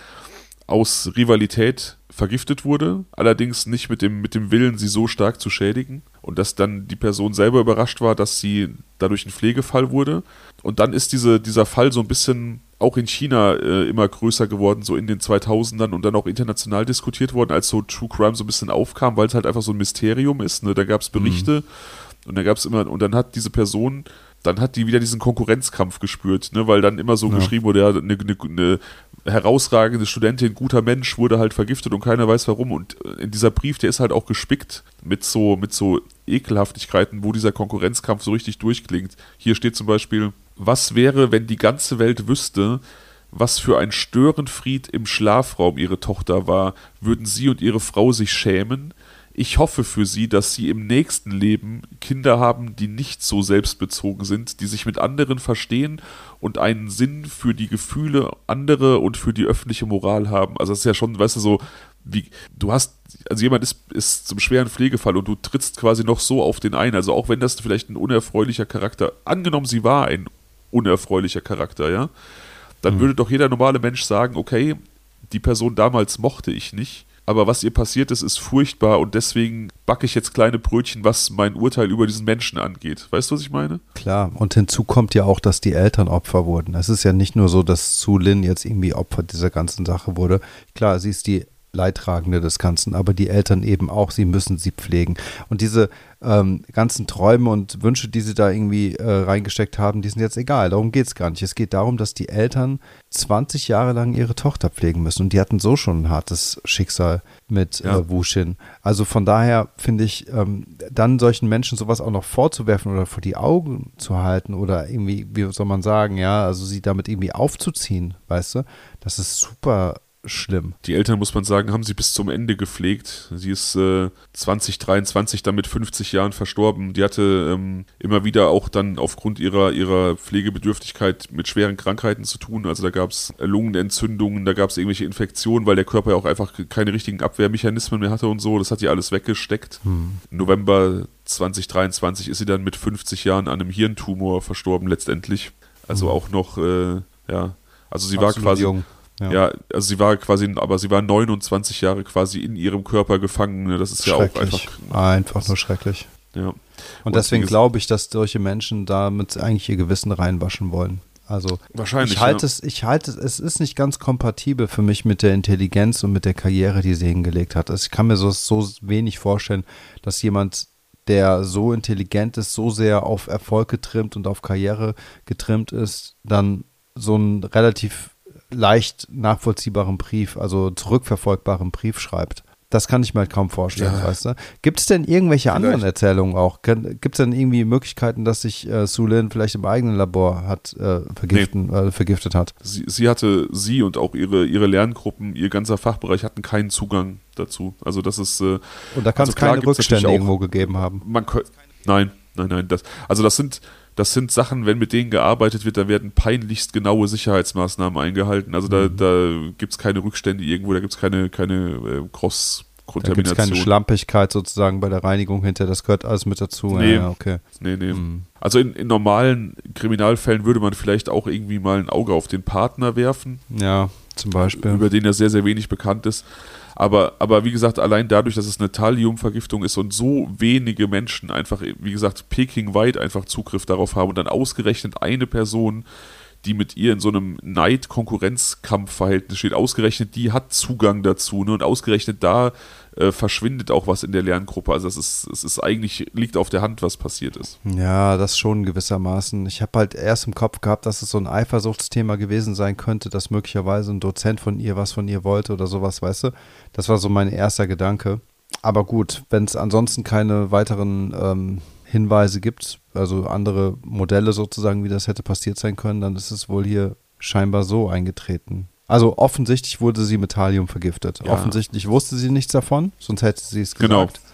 aus Rivalität vergiftet wurde, allerdings nicht mit dem, mit dem Willen, sie so stark zu schädigen, und dass dann die Person selber überrascht war, dass sie dadurch ein Pflegefall wurde, und dann ist diese, dieser Fall so ein bisschen auch in China äh, immer größer geworden, so in den zweitausendern, und dann auch international diskutiert worden, als so True Crime so ein bisschen aufkam, weil es halt einfach so ein Mysterium ist, ne? Da gab es Berichte, mhm. und da gab es immer, und dann hat diese Person, dann hat die wieder diesen Konkurrenzkampf gespürt, ne? Weil dann immer so ja. geschrieben wurde, ja, eine, eine, eine herausragende Studentin, guter Mensch, wurde halt vergiftet und keiner weiß warum, und in dieser Brief, der ist halt auch gespickt mit so, mit so Ekelhaftigkeiten, wo dieser Konkurrenzkampf so richtig durchklingt. Hier steht zum Beispiel: Was wäre, wenn die ganze Welt wüsste, was für ein Störenfried im Schlafraum ihre Tochter war? Würden sie und ihre Frau sich schämen? Ich hoffe für sie, dass sie im nächsten Leben Kinder haben, die nicht so selbstbezogen sind, die sich mit anderen verstehen und einen Sinn für die Gefühle anderer und für die öffentliche Moral haben. Also das ist ja schon, weißt du, so, wie, du hast, also jemand ist, ist zum schweren Pflegefall und du trittst quasi noch so auf den ein, also auch wenn das vielleicht ein unerfreulicher Charakter, angenommen sie war ein unerfreulicher Charakter, ja, dann mhm. würde doch jeder normale Mensch sagen, okay, die Person damals mochte ich nicht, aber was ihr passiert ist, ist furchtbar, und deswegen backe ich jetzt kleine Brötchen, was mein Urteil über diesen Menschen angeht. Weißt du, was ich meine? Klar, und hinzu kommt ja auch, dass die Eltern Opfer wurden. Es ist ja nicht nur so, dass Su Lin jetzt irgendwie Opfer dieser ganzen Sache wurde. Klar, sie ist die Leidtragende des Ganzen, aber die Eltern eben auch, sie müssen sie pflegen. Und diese ähm, ganzen Träume und Wünsche, die sie da irgendwie äh, reingesteckt haben, die sind jetzt egal. Darum geht es gar nicht. Es geht darum, dass die Eltern zwanzig Jahre lang ihre Tochter pflegen müssen. Und die hatten so schon ein hartes Schicksal mit ja. äh, Wu Xin. Also von daher finde ich, ähm, dann solchen Menschen sowas auch noch vorzuwerfen oder vor die Augen zu halten oder irgendwie, wie soll man sagen, ja, also sie damit irgendwie aufzuziehen, weißt du, das ist super schlimm. Die Eltern, muss man sagen, haben sie bis zum Ende gepflegt. Sie ist äh, zwanzig dreiundzwanzig dann mit fünfzig Jahren verstorben. Die hatte ähm, immer wieder auch dann aufgrund ihrer, ihrer Pflegebedürftigkeit mit schweren Krankheiten zu tun. Also da gab es Lungenentzündungen, da gab es irgendwelche Infektionen, weil der Körper ja auch einfach keine richtigen Abwehrmechanismen mehr hatte und so. Das hat die alles weggesteckt. Hm. Im November zwanzig dreiundzwanzig ist sie dann mit fünfzig Jahren an einem Hirntumor verstorben letztendlich. Also hm. auch noch, äh, ja, also sie Absolut war quasi... Jung. Ja. ja, also sie war quasi, aber sie war neunundzwanzig Jahre quasi in ihrem Körper gefangen. Das ist ja auch einfach... Einfach nur schrecklich. Ja. Und, Und deswegen glaube ich, dass solche Menschen damit eigentlich ihr Gewissen reinwaschen wollen. Also wahrscheinlich, ich halte ja. es, ich halte es, es ist nicht ganz kompatibel für mich mit der Intelligenz und mit der Karriere, die sie hingelegt hat. Also ich kann mir so, so wenig vorstellen, dass jemand, der so intelligent ist, so sehr auf Erfolg getrimmt und auf Karriere getrimmt ist, dann so einen relativ leicht nachvollziehbaren Brief, also zurückverfolgbaren Brief schreibt. Das kann ich mir halt kaum vorstellen, ja. weißt du? Gibt es denn irgendwelche vielleicht. anderen Erzählungen auch? Gibt es denn irgendwie Möglichkeiten, dass sich äh, Su Lin vielleicht im eigenen Labor hat äh, vergiften, nee. äh, vergiftet hat? Sie, sie hatte, sie und auch ihre, ihre Lerngruppen, ihr ganzer Fachbereich hatten keinen Zugang dazu. Also das ist... Äh, und da kann es also keine Rückstände irgendwo gegeben haben? Man, nein, nein, nein. Das, also das sind... Das sind Sachen, wenn mit denen gearbeitet wird, da werden peinlichst genaue Sicherheitsmaßnahmen eingehalten. Also da, mhm. da gibt es keine Rückstände irgendwo, da gibt es keine, keine äh, Cross-Kontamination. Da gibt es keine Schlampigkeit sozusagen bei der Reinigung hinterher, das gehört alles mit dazu. Nee, ja, okay. nee, nee. Mhm. Also in, in normalen Kriminalfällen würde man vielleicht auch irgendwie mal ein Auge auf den Partner werfen. Ja, zum Beispiel. Über den ja sehr, sehr wenig bekannt ist. Aber, aber wie gesagt, allein dadurch, dass es eine Thalliumvergiftung ist und so wenige Menschen einfach, wie gesagt, pekingweit einfach Zugriff darauf haben und dann ausgerechnet eine Person, die mit ihr in so einem Neid-Konkurrenz-Kampf-Verhältnis steht, ausgerechnet die hat Zugang dazu, ne? Und ausgerechnet da äh, verschwindet auch was in der Lerngruppe. Also es ist, es ist eigentlich, liegt auf der Hand, was passiert ist. Ja, das schon gewissermaßen. Ich habe halt erst im Kopf gehabt, dass es so ein Eifersuchtsthema gewesen sein könnte, dass möglicherweise ein Dozent von ihr was von ihr wollte oder sowas, weißt du? Das war so mein erster Gedanke. Aber gut, wenn es ansonsten keine weiteren ähm, Hinweise gibt, also andere Modelle sozusagen, wie das hätte passiert sein können, dann ist es wohl hier scheinbar so eingetreten. Also offensichtlich wurde sie mit Thallium vergiftet. Ja. Offensichtlich wusste sie nichts davon, sonst hätte sie es gesagt. Genau.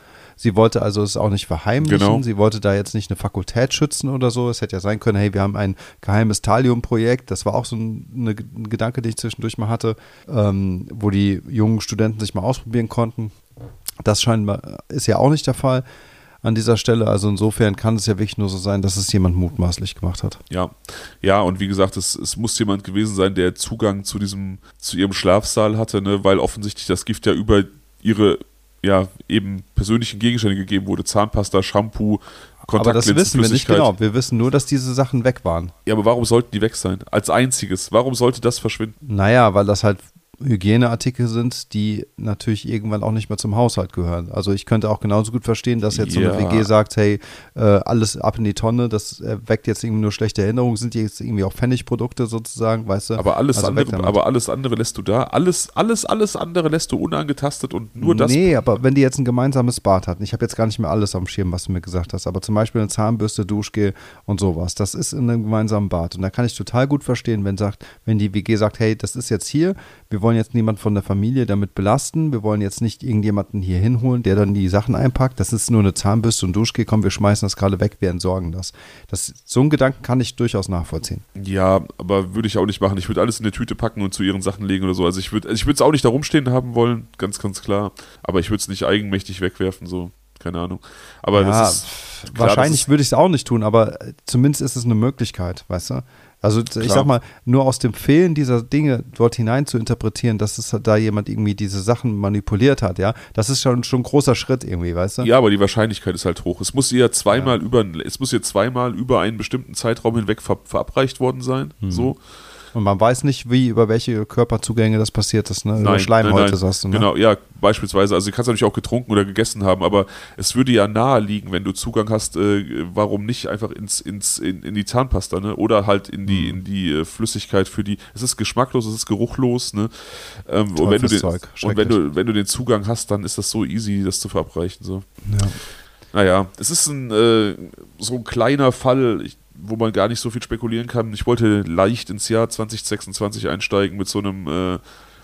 Sie wollte also es auch nicht verheimlichen. Genau. Sie wollte da jetzt nicht eine Fakultät schützen oder so. Es hätte ja sein können, hey, wir haben ein geheimes Thallium-Projekt. Das war auch so ein, eine, ein Gedanke, den ich zwischendurch mal hatte, ähm, wo die jungen Studenten sich mal ausprobieren konnten. Das scheinbar ist ja auch nicht der Fall an dieser Stelle. Also insofern kann es ja wirklich nur so sein, dass es jemand mutmaßlich gemacht hat. Ja, ja, und wie gesagt, es, es muss jemand gewesen sein, der Zugang zu diesem, zu ihrem Schlafsaal hatte, ne, weil offensichtlich das Gift ja über ihre, ja, eben persönlichen Gegenstände gegeben wurde. Zahnpasta, Shampoo, Kontaktlinsen, aber das wissen wir nicht Flüssigkeit. genau. Wir wissen nur, dass diese Sachen weg waren. Ja, aber warum sollten die weg sein? Als einziges. Warum sollte das verschwinden? Naja, weil das halt Hygieneartikel sind, die natürlich irgendwann auch nicht mehr zum Haushalt gehören. Also ich könnte auch genauso gut verstehen, dass jetzt Ja. so eine W G sagt, hey, äh, alles ab in die Tonne, das äh, weckt jetzt irgendwie nur schlechte Erinnerungen, sind die jetzt irgendwie auch Pfennigprodukte sozusagen, weißt du? Aber alles, Also weg andere, damit. aber alles andere lässt du da. Alles, alles, alles andere lässt du unangetastet und nur das. Nee, aber wenn die jetzt ein gemeinsames Bad hatten, ich habe jetzt gar nicht mehr alles am Schirm, was du mir gesagt hast, aber zum Beispiel eine Zahnbürste, Duschgel und sowas, das ist in einem gemeinsamen Bad. Und da kann ich total gut verstehen, wenn, sagt, wenn die W G sagt, hey, das ist jetzt hier, wir wollen jetzt niemand von der Familie damit belasten, wir wollen jetzt nicht irgendjemanden hier hinholen, der dann die Sachen einpackt, das ist nur eine Zahnbürste und Duschgel, komm, wir schmeißen das gerade weg, wir entsorgen das. das. So einen Gedanken kann ich durchaus nachvollziehen. Ja, aber würde ich auch nicht machen. Ich würde alles in eine Tüte packen und zu ihren Sachen legen oder so. Also ich würde also ich würde es auch nicht da rumstehen haben wollen, ganz, ganz klar. Aber ich würde es nicht eigenmächtig wegwerfen, so. Keine Ahnung. Aber ja, das ist klar, wahrscheinlich das ist, würde ich es auch nicht tun, aber zumindest ist es eine Möglichkeit, weißt du? Also ich Klar. sag mal, nur aus dem Fehlen dieser Dinge dort hinein zu interpretieren, dass es da jemand irgendwie diese Sachen manipuliert hat, ja, das ist schon, schon ein großer Schritt irgendwie, weißt du? Ja, aber die Wahrscheinlichkeit ist halt hoch. Es muss ihr zweimal ja. über es muss ihr zweimal über einen bestimmten Zeitraum hinweg ver, verabreicht worden sein. Hm. So. Und man weiß nicht, wie, über welche Körperzugänge das passiert ist, ne? Über Nein, Schleimhäute, nein, nein. sagst du, ne? Genau, ja, beispielsweise. Also, du kannst natürlich auch getrunken oder gegessen haben, aber es würde ja nahe liegen, wenn du Zugang hast, äh, warum nicht einfach ins, ins, in, in die Zahnpasta, ne? Oder halt in die, in die äh, Flüssigkeit für die. Es ist geschmacklos, es ist geruchlos, ne? Ähm, und wenn du, den, Zeug. und wenn du, wenn du den Zugang hast, dann ist das so easy, das zu verabreichen. So. Ja. Naja, es ist ein, äh, so ein kleiner Fall, ich, wo man gar nicht so viel spekulieren kann. Ich wollte leicht ins Jahr zwanzig sechsundzwanzig einsteigen mit so einem, äh,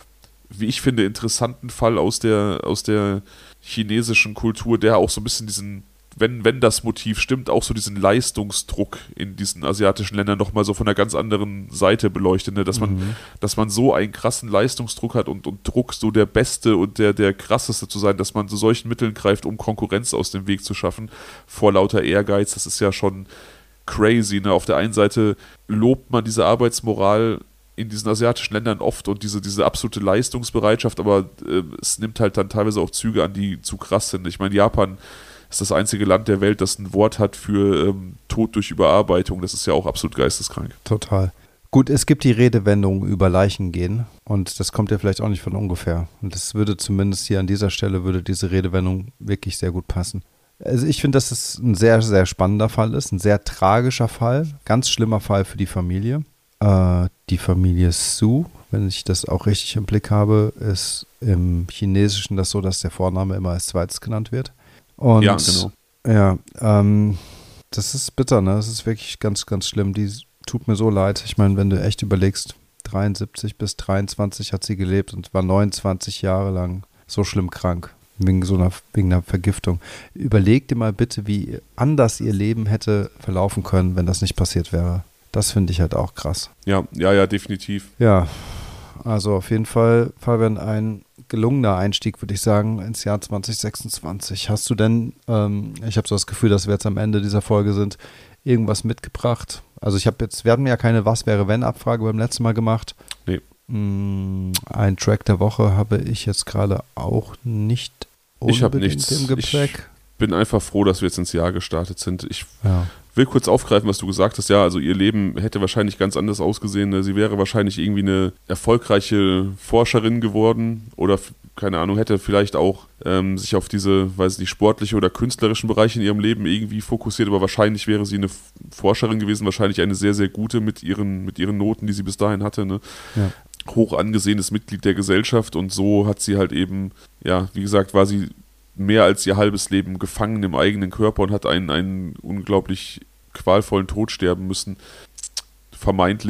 wie ich finde, interessanten Fall aus der, aus der chinesischen Kultur, der auch so ein bisschen diesen, wenn, wenn das Motiv stimmt, auch so diesen Leistungsdruck in diesen asiatischen Ländern nochmal so von einer ganz anderen Seite beleuchtet, ne? Dass man, Mhm. dass man so einen krassen Leistungsdruck hat und, und Druck, so der Beste und der, der krasseste zu sein, dass man zu solchen Mitteln greift, um Konkurrenz aus dem Weg zu schaffen, vor lauter Ehrgeiz, das ist ja schon crazy, ne? Auf der einen Seite lobt man diese Arbeitsmoral in diesen asiatischen Ländern oft und diese, diese absolute Leistungsbereitschaft, aber äh, es nimmt halt dann teilweise auch Züge an, die zu krass sind. Ich meine, Japan ist das einzige Land der Welt, das ein Wort hat für ähm, Tod durch Überarbeitung. Das ist ja auch absolut geisteskrank. Total. Gut, es gibt die Redewendung über Leichen gehen und das kommt ja vielleicht auch nicht von ungefähr. Und das würde zumindest hier an dieser Stelle, würde diese Redewendung wirklich sehr gut passen. Also ich finde, dass es ein sehr, sehr spannender Fall ist, ein sehr tragischer Fall, ganz schlimmer Fall für die Familie. Äh, die Familie Su, wenn ich das auch richtig im Blick habe, ist im Chinesischen das so, dass der Vorname immer als zweites genannt wird. Und Ja, genau. Ja, ähm, das ist bitter, ne? Das ist wirklich ganz, ganz schlimm. Die tut mir so leid. Ich meine, wenn du echt überlegst, dreiundsiebzig bis dreiundzwanzig hat sie gelebt und war neunundzwanzig Jahre lang so schlimm krank. Wegen so einer, wegen einer Vergiftung. Überleg dir mal bitte, wie anders ihr Leben hätte verlaufen können, wenn das nicht passiert wäre. Das finde ich halt auch krass. Ja, ja, ja, definitiv. Ja, also auf jeden Fall, Fabian, ein gelungener Einstieg, würde ich sagen, ins Jahr zwanzig sechsundzwanzig. Hast du denn, ähm, ich habe so das Gefühl, dass wir jetzt am Ende dieser Folge sind, irgendwas mitgebracht? Also ich habe jetzt, wir hatten ja keine Was-wäre-wenn-Abfrage beim letzten Mal gemacht. Nee. Ein Track der Woche habe ich jetzt gerade auch nicht unbedingt Ich habe nichts. im Gepäck. Ich bin einfach froh, dass wir jetzt ins Jahr gestartet sind. Ich Ja. will kurz aufgreifen, was du gesagt hast. Ja, also ihr Leben hätte wahrscheinlich ganz anders ausgesehen. Ne? Sie wäre wahrscheinlich irgendwie eine erfolgreiche Forscherin geworden oder, f- keine Ahnung, hätte vielleicht auch ähm, sich auf diese, weiß ich nicht, sportliche oder künstlerischen Bereiche in ihrem Leben irgendwie fokussiert, aber wahrscheinlich wäre sie eine F- Forscherin gewesen, wahrscheinlich eine sehr, sehr gute mit ihren, mit ihren Noten, die sie bis dahin hatte. Ne? Ja. Hoch angesehenes Mitglied der Gesellschaft und so hat sie halt eben, ja, wie gesagt, war sie mehr als ihr halbes Leben gefangen im eigenen Körper und hat einen, einen unglaublich qualvollen Tod sterben müssen. Vermeintlich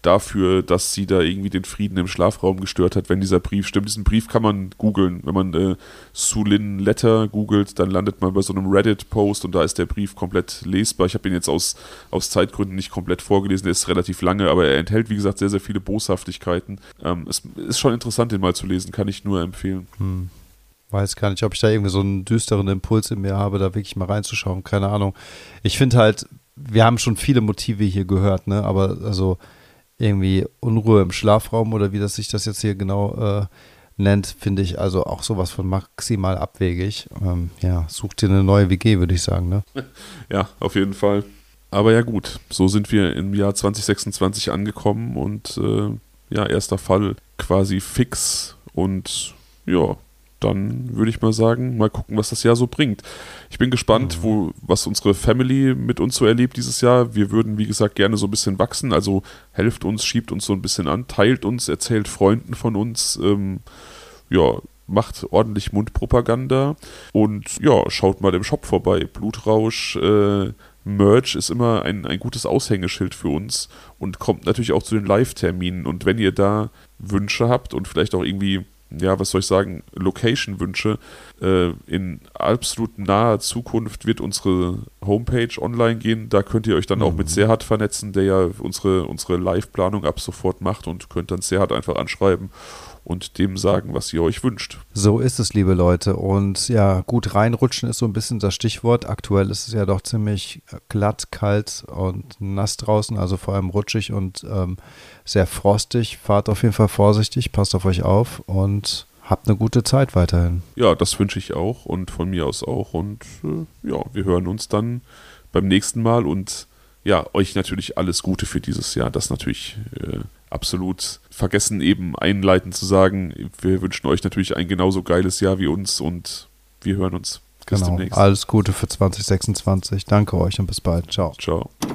dafür, dass sie da irgendwie den Frieden im Schlafraum gestört hat, wenn dieser Brief stimmt. Diesen Brief kann man googeln. Wenn man äh, Sulin Letter googelt, dann landet man bei so einem Reddit-Post und da ist der Brief komplett lesbar. Ich habe ihn jetzt aus, aus Zeitgründen nicht komplett vorgelesen, der ist relativ lange, aber er enthält, wie gesagt, sehr, sehr viele Boshaftigkeiten. Ähm, es ist schon interessant, den mal zu lesen, kann ich nur empfehlen. Hm. Weiß gar nicht, ob ich da irgendwie so einen düsteren Impuls in mir habe, da wirklich mal reinzuschauen, keine Ahnung. Ich finde halt, wir haben schon viele Motive hier gehört, ne, aber also irgendwie Unruhe im Schlafraum oder wie das sich das jetzt hier genau äh, nennt, finde ich also auch sowas von maximal abwegig. Ähm, ja, such dir eine neue W G, würde ich sagen, ne? Ja, auf jeden Fall. Aber ja gut, so sind wir im Jahr zwanzig sechsundzwanzig angekommen und äh, ja, erster Fall quasi fix und ja, dann würde ich mal sagen, mal gucken, was das Jahr so bringt. Ich bin gespannt, mhm. wo, was unsere Family mit uns so erlebt dieses Jahr. Wir würden, wie gesagt, gerne so ein bisschen wachsen, also helft uns, schiebt uns so ein bisschen an, teilt uns, erzählt Freunden von uns, ähm, ja, macht ordentlich Mundpropaganda und ja, schaut mal im Shop vorbei. Blutrausch, äh, Merch ist immer ein, ein gutes Aushängeschild für uns und kommt natürlich auch zu den Live-Terminen. Und wenn ihr da Wünsche habt und vielleicht auch irgendwie, ja, was soll ich sagen, Location-Wünsche, äh, in absolut naher Zukunft wird unsere Homepage online gehen. Da könnt ihr euch dann mhm. auch mit Serhat vernetzen, der ja unsere, unsere Live-Planung ab sofort macht und könnt dann Serhat einfach anschreiben und dem sagen, was ihr euch wünscht. So ist es, liebe Leute. Und ja, gut, reinrutschen ist so ein bisschen das Stichwort. Aktuell ist es ja doch ziemlich glatt, kalt und nass draußen, also vor allem rutschig und ähm, sehr frostig. Fahrt auf jeden Fall vorsichtig, passt auf euch auf und habt eine gute Zeit weiterhin. Ja, das wünsche ich auch und von mir aus auch. Und äh, ja, wir hören uns dann beim nächsten Mal und ja, euch natürlich alles Gute für dieses Jahr. Das natürlich äh, absolut vergessen, eben einleitend zu sagen. Wir wünschen euch natürlich ein genauso geiles Jahr wie uns und wir hören uns. Bis genau. demnächst. Alles Gute für zwanzig sechsundzwanzig. Danke euch und bis bald. Ciao. Ciao.